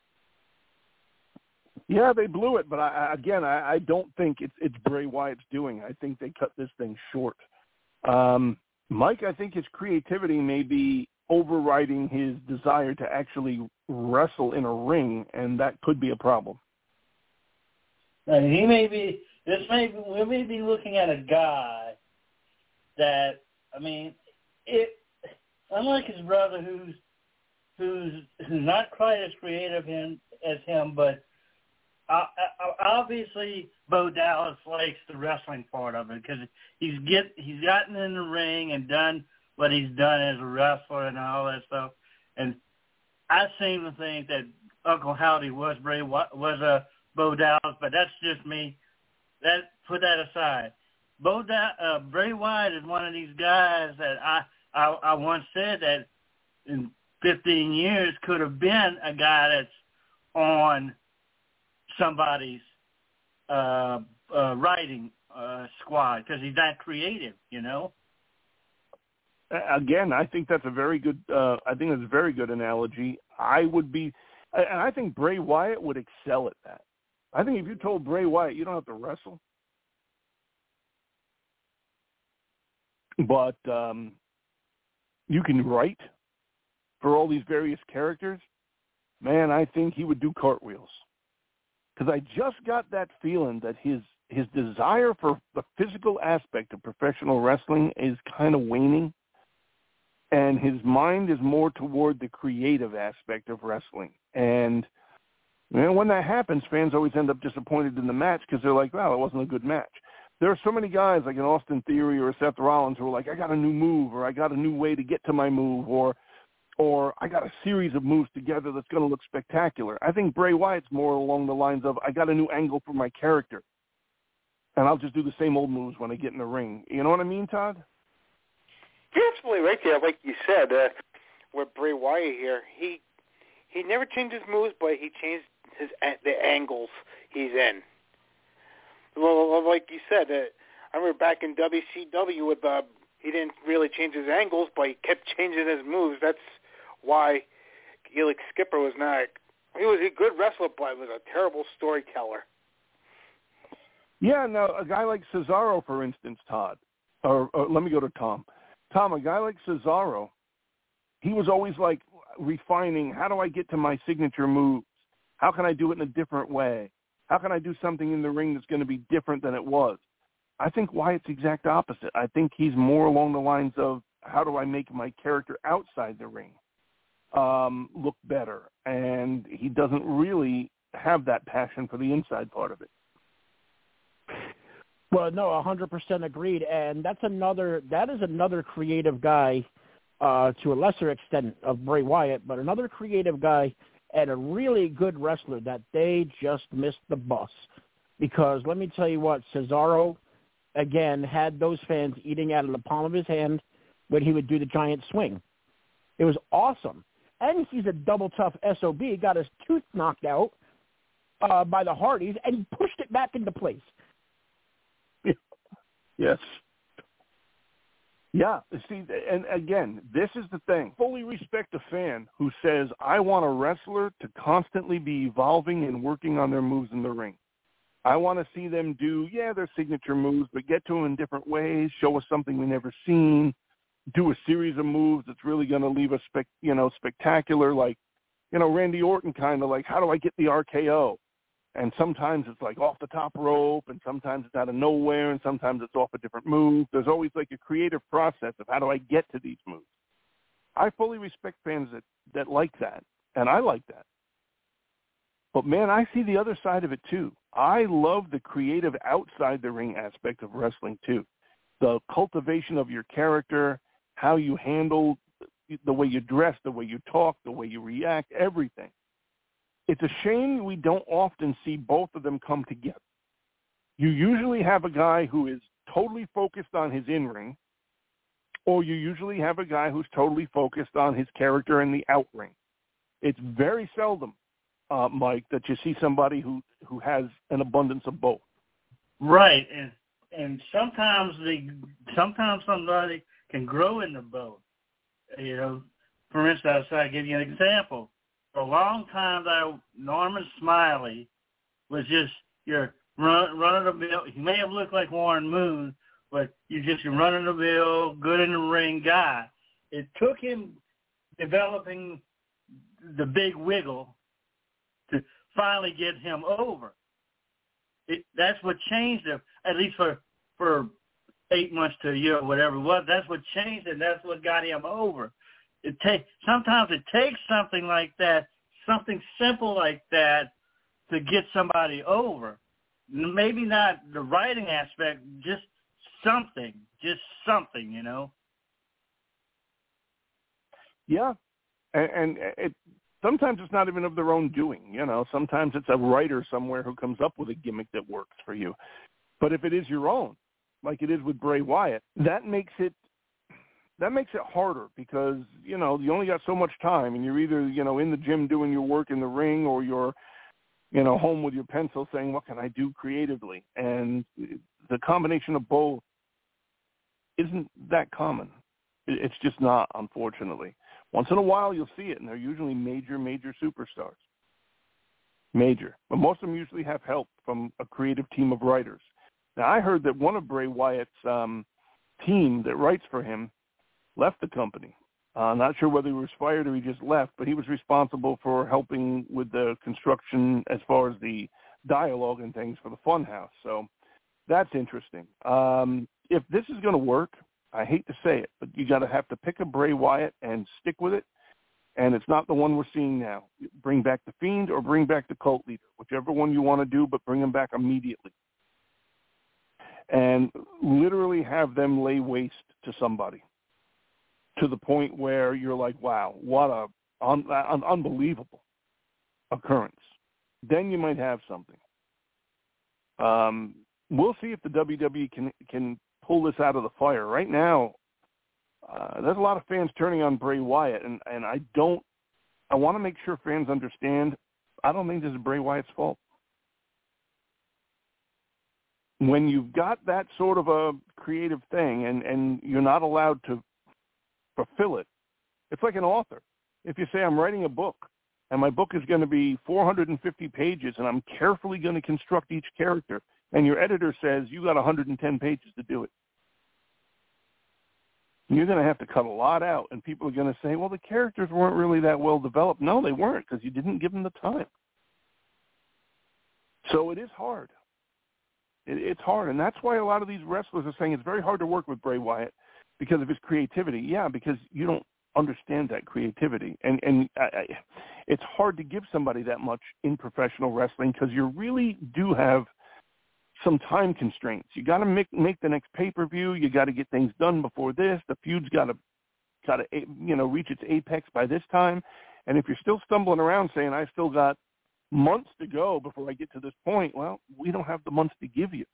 Yeah, they blew it. But I don't think it's Bray Wyatt's doing. I think they cut this thing short. Mike, I think his creativity may be overriding his desire to actually wrestle in a ring, and that could be a problem. We may be looking at a guy that, unlike his brother, who's not quite as creative as him, but obviously Bo Dallas likes the wrestling part of it, because he's gotten in the ring and done what he's done as a wrestler and all that stuff. And I seem to think that Uncle Howdy was Bo Dallas, but that's just me. Put that aside. Bray Wyatt is one of these guys that I once said that in 15 years could have been a guy that's on somebody's writing squad, because he's that creative, Again, I think that's a very good. I think that's a very good analogy. And I think Bray Wyatt would excel at that. I think if you told Bray Wyatt you don't have to wrestle, but you can write for all these various characters, man, I think he would do cartwheels. Because I just got that feeling that his desire for the physical aspect of professional wrestling is kind of waning. and his mind is more toward the creative aspect of wrestling. And when that happens, fans always end up disappointed in the match because they're like, wow, it wasn't a good match. There are so many guys like an Austin Theory or a Seth Rollins who are like, I got a new move, or I got a new way to get to my move, or I got a series of moves together that's going to look spectacular. I think Bray Wyatt's more along the lines of, I got a new angle for my character, and I'll just do the same old moves when I get in the ring. You know what I mean, Todd? You're absolutely right there. Like you said, with Bray Wyatt here, he never changed his moves, but he changed the angles he's in. Well, like you said, I remember back in WCW with he didn't really change his angles, but he kept changing his moves. That's why Elix Skipper was not. He was a good wrestler, but he was a terrible storyteller. Yeah, no, a guy like Cesaro, for instance, Todd, or let me go to Tom. Tom, a guy like Cesaro, he was always like refining, how do I get to my signature moves? How can I do it in a different way? How can I do something in the ring that's going to be different than it was? I think Wyatt's the exact opposite. I think he's more along the lines of, how do I make my character outside the ring look better? And he doesn't really have that passion for the inside part of it. Well, no, 100% agreed. And that is another creative guy, to a lesser extent of Bray Wyatt, but another creative guy and a really good wrestler that they just missed the bus. Because let me tell you what, Cesaro, again, had those fans eating out of the palm of his hand when he would do the giant swing. It was awesome. And he's a double tough SOB, got his tooth knocked out by the Hardys, and he pushed it back into place. Yes. Yeah. See, and again, this is the thing. Fully respect a fan who says, I want a wrestler to constantly be evolving and working on their moves in the ring. I want to see them do, their signature moves, but get to them in different ways, show us something we've never seen, do a series of moves that's really going to leave us, spectacular, like, Randy Orton kind of like, how do I get the RKO? And sometimes it's like off the top rope, and sometimes it's out of nowhere, and sometimes it's off a different move. There's always like a creative process of how do I get to these moves. I fully respect fans that like that, and I like that. But, man, I see the other side of it, too. I love the creative outside-the-ring aspect of wrestling, too. The cultivation of your character, how you handle the way you dress, the way you talk, the way you react, everything. It's a shame we don't often see both of them come together. You usually have a guy who is totally focused on his in-ring, or you usually have a guy who's totally focused on his character in the out-ring. It's very seldom, Mike, that you see somebody who has an abundance of both. Right, and sometimes somebody can grow in the both. For instance, I'll give you an example. For a long time, Norman Smiley was just your run-of-the-mill. He may have looked like Warren Moon, but you're just your run-of-the-mill, good-in-the-ring guy. It took him developing the big wiggle to finally get him over. That's what changed him, at least for 8 months to a year or whatever it was. That's what changed him. That's what got him over. Sometimes it takes something like that, something simple like that, to get somebody over. Maybe not the writing aspect, just something. Yeah, and sometimes it's not even of their own doing. Sometimes it's a writer somewhere who comes up with a gimmick that works for you. But if it is your own, like it is with Bray Wyatt, that makes it harder because, you only got so much time, and you're either, in the gym doing your work in the ring, or you're, home with your pencil saying, what can I do creatively? And the combination of both isn't that common. It's just not, unfortunately. Once in a while you'll see it, and they're usually major superstars. Major. But most of them usually have help from a creative team of writers. Now, I heard that one of Bray Wyatt's team that writes for him left the company. Not sure whether he was fired or he just left, but he was responsible for helping with the construction as far as the dialogue and things for the Funhouse. So that's interesting. If this is going to work, I hate to say it, but you got to have to pick a Bray Wyatt and stick with it. And it's not the one we're seeing now. Bring back the Fiend or bring back the Cult Leader, whichever one you want to do, but bring them back immediately. And literally have them lay waste to somebody to the point where you're like, wow, what an unbelievable occurrence. Then you might have something. We'll see if the WWE can pull this out of the fire. Right now, there's a lot of fans turning on Bray Wyatt, and I want to make sure fans understand, I don't think this is Bray Wyatt's fault. When you've got that sort of a creative thing and you're not allowed to fulfill it, it's like an author. If you say, I'm writing a book, and my book is going to be 450 pages, and I'm carefully going to construct each character, and your editor says, you got 110 pages to do it. You're going to have to cut a lot out, and people are going to say, well, the characters weren't really that well developed. No, they weren't, because you didn't give them the time. So it is hard. It's hard, and that's why a lot of these wrestlers are saying it's very hard to work with Bray Wyatt because of his creativity. Yeah, because you don't understand that creativity, and it's hard to give somebody that much in professional wrestling because you really do have some time constraints. You got to make the next pay-per-view. You got to get things done before this. The feud's got to reach its apex by this time. And if you're still stumbling around saying I still got months to go before I get to this point, well, we don't have the months to give you.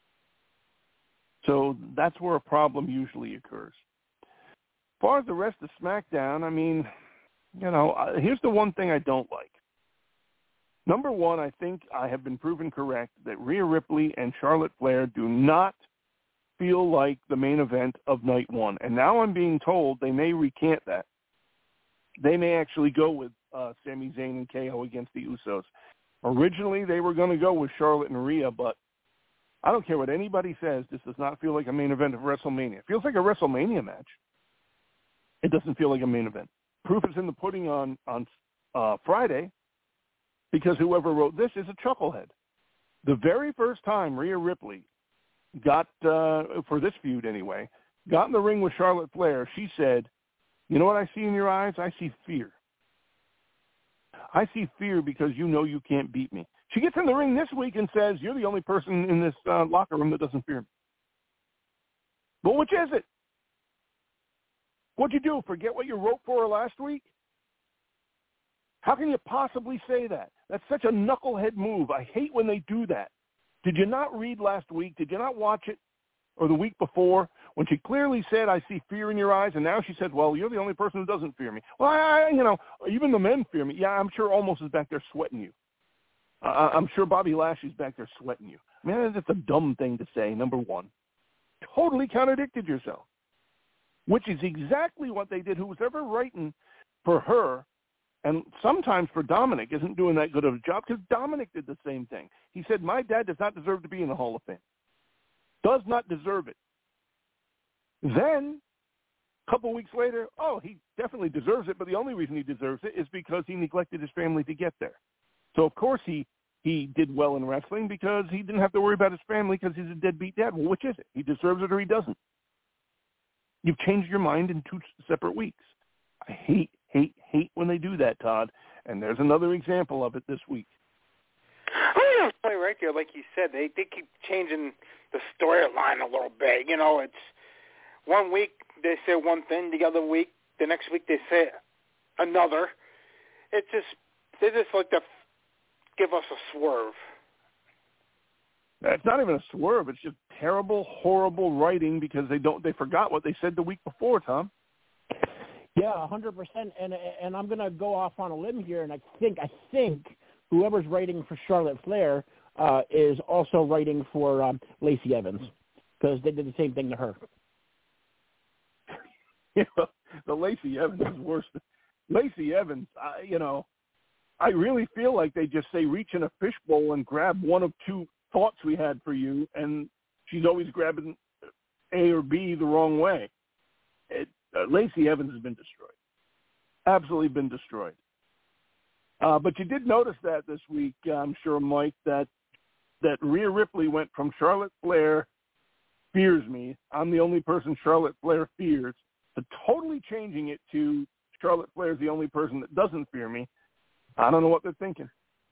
So that's where a problem usually occurs. As far as the rest of SmackDown, I mean, here's the one thing I don't like. Number one, I think I have been proven correct that Rhea Ripley and Charlotte Flair do not feel like the main event of night one. And now I'm being told they may recant that. They may actually go with Sami Zayn and KO against the Usos. Originally, they were going to go with Charlotte and Rhea, but I don't care what anybody says. This does not feel like a main event of WrestleMania. It feels like a WrestleMania match. It doesn't feel like a main event. Proof is in the pudding on Friday, because whoever wrote this is a chucklehead. The very first time Rhea Ripley got, for this feud anyway, got in the ring with Charlotte Flair, she said, you know what I see in your eyes? I see fear. I see fear because you know you can't beat me. She gets in the ring this week and says, you're the only person in this locker room that doesn't fear me. But which is it? What'd you do, forget what you wrote for her last week? How can you possibly say that? That's such a knucklehead move. I hate when they do that. Did you not read last week? Did you not watch it? Or the week before? When she clearly said, I see fear in your eyes, and now she said, well, you're the only person who doesn't fear me. Well, even the men fear me. Yeah, I'm sure Omos is back there sweating you. I'm sure Bobby Lashley's back there sweating you. Man, that's a dumb thing to say, number one. Totally contradicted yourself, which is exactly what they did. Who was ever writing for her, and sometimes for Dominic, isn't doing that good of a job, because Dominic did the same thing. He said, my dad does not deserve to be in the Hall of Fame. Does not deserve it. Then, a couple weeks later, he definitely deserves it, but the only reason he deserves it is because he neglected his family to get there. So, of course, he did well in wrestling because he didn't have to worry about his family because he's a deadbeat dad. Well, which is it? He deserves it or he doesn't. You've changed your mind in 2 separate weeks. I hate when they do that, Todd. And there's another example of it this week. Oh, yeah, right there. Like you said, they keep changing the storyline a little bit. It's one week they say one thing, the other week, the next week they say another. They just like to give us a swerve. It's not even a swerve. It's just terrible, horrible writing because they forgot what they said the week before, Tom. Yeah, 100%. And I'm going to go off on a limb here, and I think whoever's writing for Charlotte Flair is also writing for Lacey Evans because they did the same thing to her. The Lacey Evans is worse. Lacey Evans, I really feel like they just say reach in a fishbowl and grab one of two thoughts we had for you, and she's always grabbing A or B the wrong way. Lacey Evans has been destroyed. Absolutely been destroyed. But you did notice that this week, I'm sure, Mike, that Rhea Ripley went from Charlotte Flair fears me. I'm the only person Charlotte Flair fears. To totally changing it to Charlotte Flair's the only person that doesn't fear me, I don't know what they're thinking.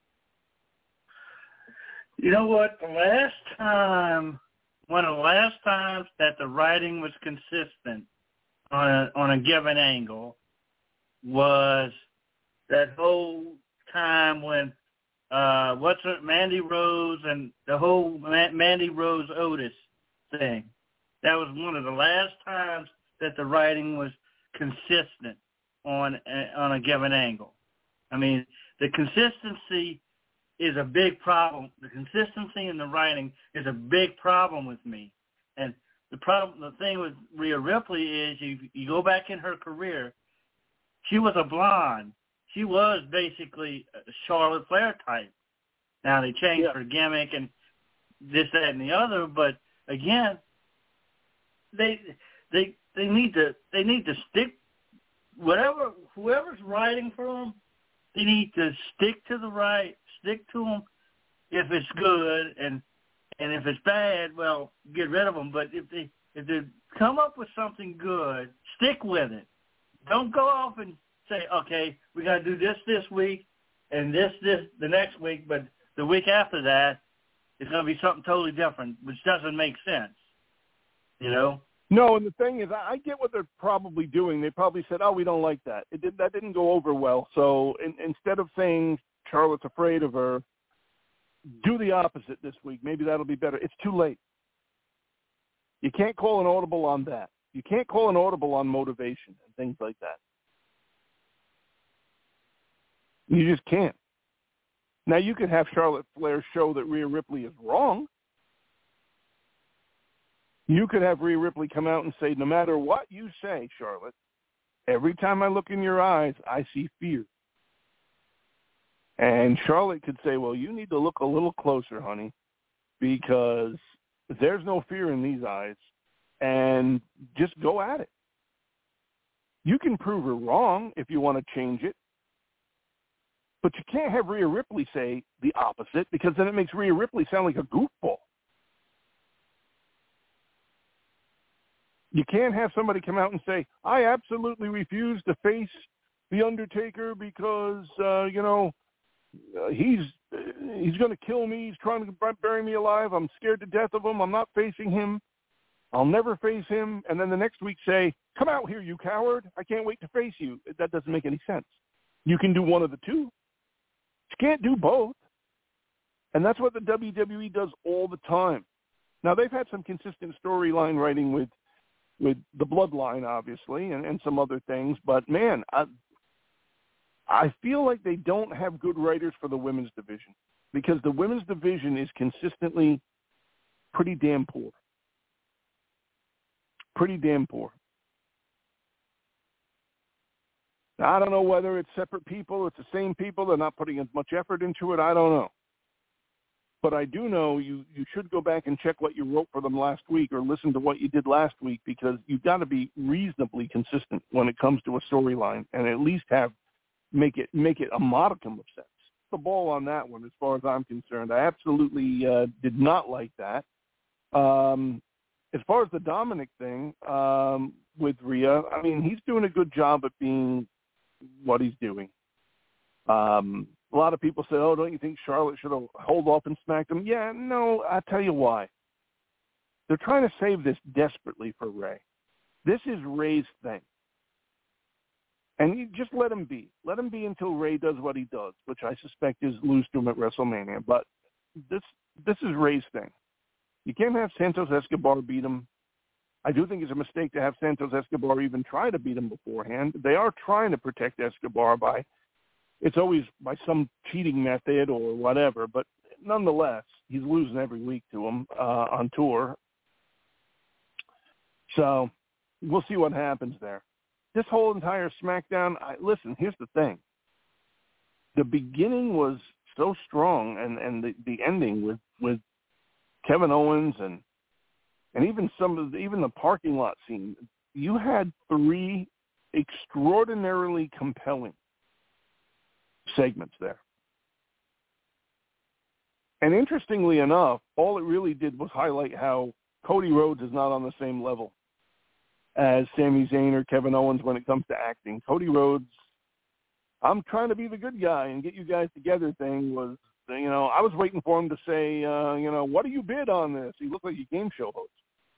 You know what? One of the last times that the writing was consistent on a given angle was that whole time when Mandy Rose and the whole Mandy Rose Otis thing. That was one of the last times that the writing was consistent on a given angle. I mean, the consistency is a big problem. The consistency in the writing is a big problem with me. And the thing with Rhea Ripley is you go back in her career, she was a blonde. She was basically a Charlotte Flair type. Now they changed her gimmick and this, that, and the other, but again, they need to stick whoever's writing for them. They need to stick to them if it's good, and if it's bad, well, get rid of them. But if they come up with something good, stick with it. Don't go off and say, okay, we got to do this week and this the next week, but the week after that it's going to be something totally different, which doesn't make sense, you know? No, and the thing is, I get what they're probably doing. They probably said, oh, we don't like that. That didn't go over well. So instead of saying Charlotte's afraid of her, do the opposite this week. Maybe that'll be better. It's too late. You can't call an audible on that. You can't call an audible on motivation and things like that. You just can't. Now, you could have Charlotte Flair show that Rhea Ripley is wrong. You could have Rhea Ripley come out and say, no matter what you say, Charlotte, every time I look in your eyes, I see fear. And Charlotte could say, well, you need to look a little closer, honey, because there's no fear in these eyes, and just go at it. You can prove her wrong if you want to change it, but you can't have Rhea Ripley say the opposite, because then it makes Rhea Ripley sound like a goofball. You can't have somebody come out and say, I absolutely refuse to face The Undertaker because, he's going to kill me. He's trying to bury me alive. I'm scared to death of him. I'm not facing him. I'll never face him. And then the next week say, come out here, you coward. I can't wait to face you. That doesn't make any sense. You can do one of the two. You can't do both. And that's what the WWE does all the time. Now, they've had some consistent storyline writing with the Bloodline, obviously, and some other things. But, man, I feel like they don't have good writers for the women's division, because the women's division is consistently pretty damn poor. Pretty damn poor. Now, I don't know whether it's separate people, it's the same people, they're not putting as much effort into it, I don't know. But I do know you should go back and check what you wrote for them last week, or listen to what you did last week, because you've got to be reasonably consistent when it comes to a storyline, and at least make it a modicum of sense. The ball on that one, as far as I'm concerned. I absolutely did not like that. As far as the Dominic thing with Rhea, I mean, he's doing a good job at being what he's doing. A lot of people say, oh, don't you think Charlotte should have held off and smacked him? Yeah, no, I'll tell you why. They're trying to save this desperately for Ray. This is Ray's thing. And you just let him be. Let him be until Ray does what he does, which I suspect is lose to him at WrestleMania. But this is Ray's thing. You can't have Santos Escobar beat him. I do think it's a mistake to have Santos Escobar even try to beat him beforehand. They are trying to protect Escobar it's always by some cheating method or whatever, but nonetheless, he's losing every week to him on tour. So we'll see what happens there. This whole entire SmackDown, listen, here's the thing. The beginning was so strong, and the ending with Kevin Owens and even even the parking lot scene, you had 3 extraordinarily compelling segments there. And interestingly enough, all it really did was highlight how Cody Rhodes is not on the same level as Sami Zayn or Kevin Owens when it comes to acting. Cody Rhodes, I'm trying to be the good guy and get you guys together thing was, I was waiting for him to say, what do you bid on this? He looked like a game show host.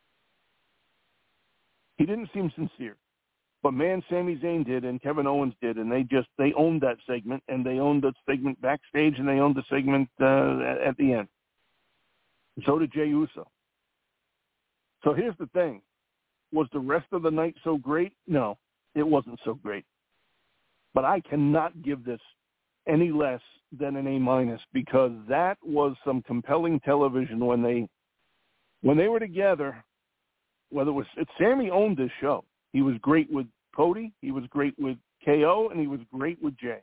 He didn't seem sincere. But, man, Sami Zayn did and Kevin Owens did, and they owned that segment, and they owned the segment backstage, and they owned the segment at the end. And so did Jey Uso. So here's the thing. Was the rest of the night so great? No, it wasn't so great. But I cannot give this any less than an A- because that was some compelling television when they were together. Sami owned this show. He was great with Cody, he was great with KO, and he was great with Jay.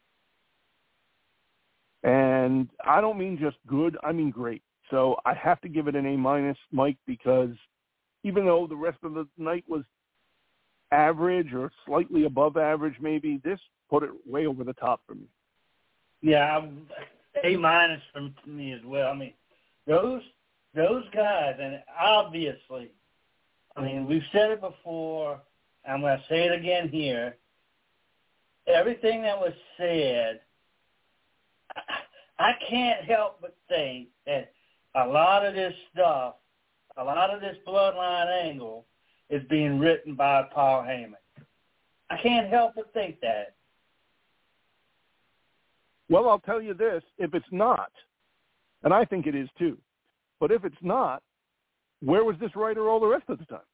And I don't mean just good, I mean great. So I have to give it an A-, Mike, because even though the rest of the night was average or slightly above average maybe, this put it way over the top for me. Yeah, A- from me as well. I mean, those guys, and obviously, we've said it before, I'm going to say it again here. Everything that was said, I can't help but think that a lot of this stuff, a lot of this bloodline angle is being written by Paul Heyman. I can't help but think that. Well, I'll tell you this, if it's not, and I think it is too, but if it's not, where was this writer all the rest of the time?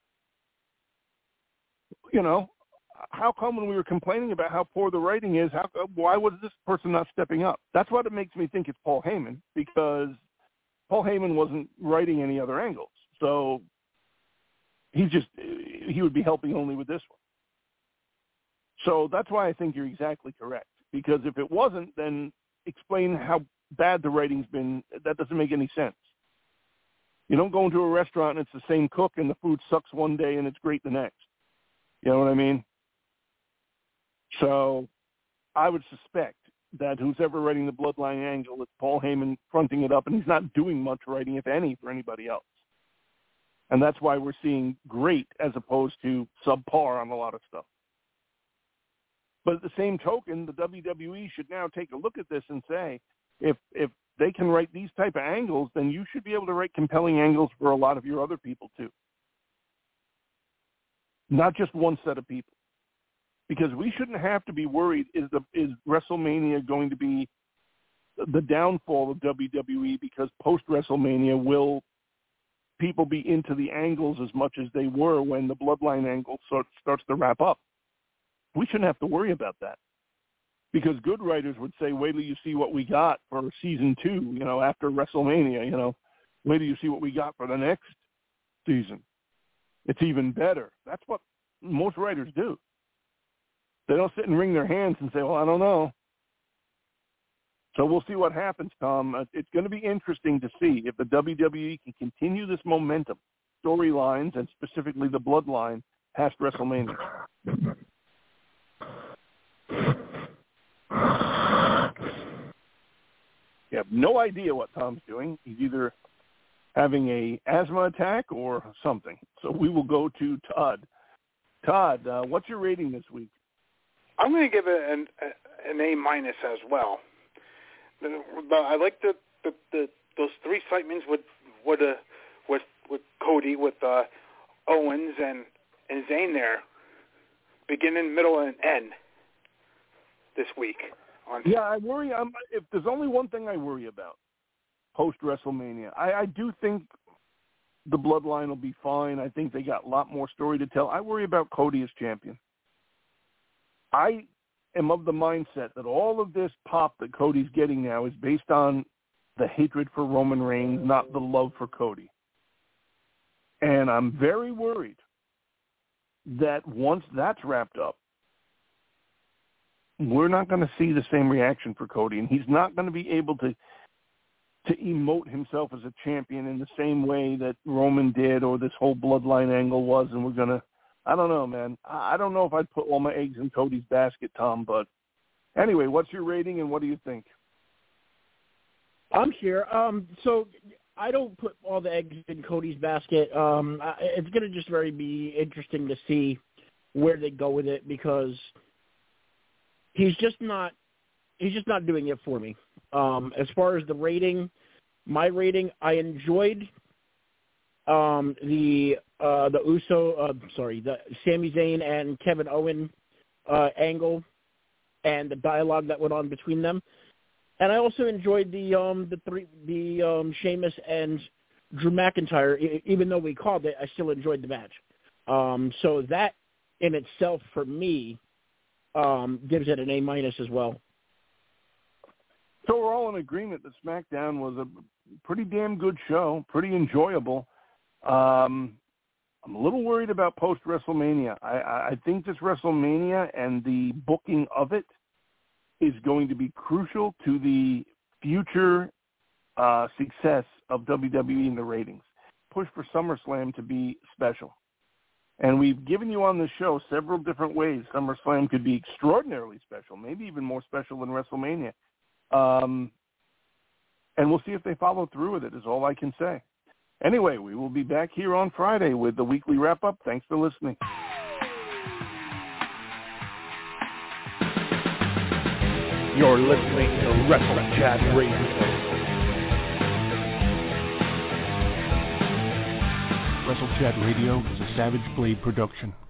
How come when we were complaining about how poor the writing is, why was this person not stepping up? That's what it makes me think it's Paul Heyman, because Paul Heyman wasn't writing any other angles. So he would be helping only with this one. So that's why I think you're exactly correct, because if it wasn't, then explain how bad the writing's been. That doesn't make any sense. You don't go into a restaurant and it's the same cook and the food sucks one day and it's great the next. You know what I mean? So I would suspect that who's ever writing the bloodline angle, it's Paul Heyman fronting it up, and he's not doing much writing, if any, for anybody else. And that's why we're seeing great as opposed to subpar on a lot of stuff. But at the same token, the WWE should now take a look at this and say, if they can write these type of angles, then you should be able to write compelling angles for a lot of your other people too. Not just one set of people. Because we shouldn't have to be worried, is WrestleMania going to be the downfall of WWE, because post-WrestleMania will people be into the angles as much as they were when the bloodline angle starts to wrap up? We shouldn't have to worry about that. Because good writers would say, wait till you see what we got for season 2, after WrestleMania, wait till you see what we got for the next season. It's even better. That's what most writers do. They don't sit and wring their hands and say, well, I don't know. So we'll see what happens, Tom. It's going to be interesting to see if the WWE can continue this momentum, storylines, and specifically the bloodline past WrestleMania. You have no idea what Tom's doing. He's either having a asthma attack or something. So we will go to Todd. Todd, what's your rating this week? I'm going to give it an A- as well. I like those 3 segments with Cody, with Owens and Zayn there, beginning, middle, and end this week. Yeah, I worry. If there's only one thing I worry about post WrestleMania, I do think the bloodline will be fine. I think they got a lot more story to tell. I worry about Cody as champion. I am of the mindset that all of this pop that Cody's getting now is based on the hatred for Roman Reigns, not the love for Cody. And I'm very worried that once that's wrapped up, we're not going to see the same reaction for Cody, and he's not going to be able to emote himself as a champion in the same way that Roman did or this whole bloodline angle was, and we're going to, I don't know, man. I don't know if I'd put all my eggs in Cody's basket, Tom, but anyway, what's your rating and what do you think? I'm here. So I don't put all the eggs in Cody's basket. It's going to just be interesting to see where they go with it because he's just not doing it for me. As far as the rating, my rating, I enjoyed the Sami Zayn and Kevin Owen angle and the dialogue that went on between them. And I also enjoyed the Sheamus and Drew McIntyre. Even though we called it, I still enjoyed the match. So that in itself, for me, gives it an A- as well. So we're all in agreement that SmackDown was a pretty damn good show, pretty enjoyable. I'm a little worried about post-WrestleMania. I think this WrestleMania and the booking of it is going to be crucial to the future success of WWE in the ratings. Push for SummerSlam to be special. And we've given you on the show several different ways SummerSlam could be extraordinarily special, maybe even more special than WrestleMania. And we'll see if they follow through with it, is all I can say. Anyway, we will be back here on Friday with the weekly wrap-up. Thanks for listening. You're listening to Wrestle Chat Radio. Wrestle Chat Radio is a Savage Blade production.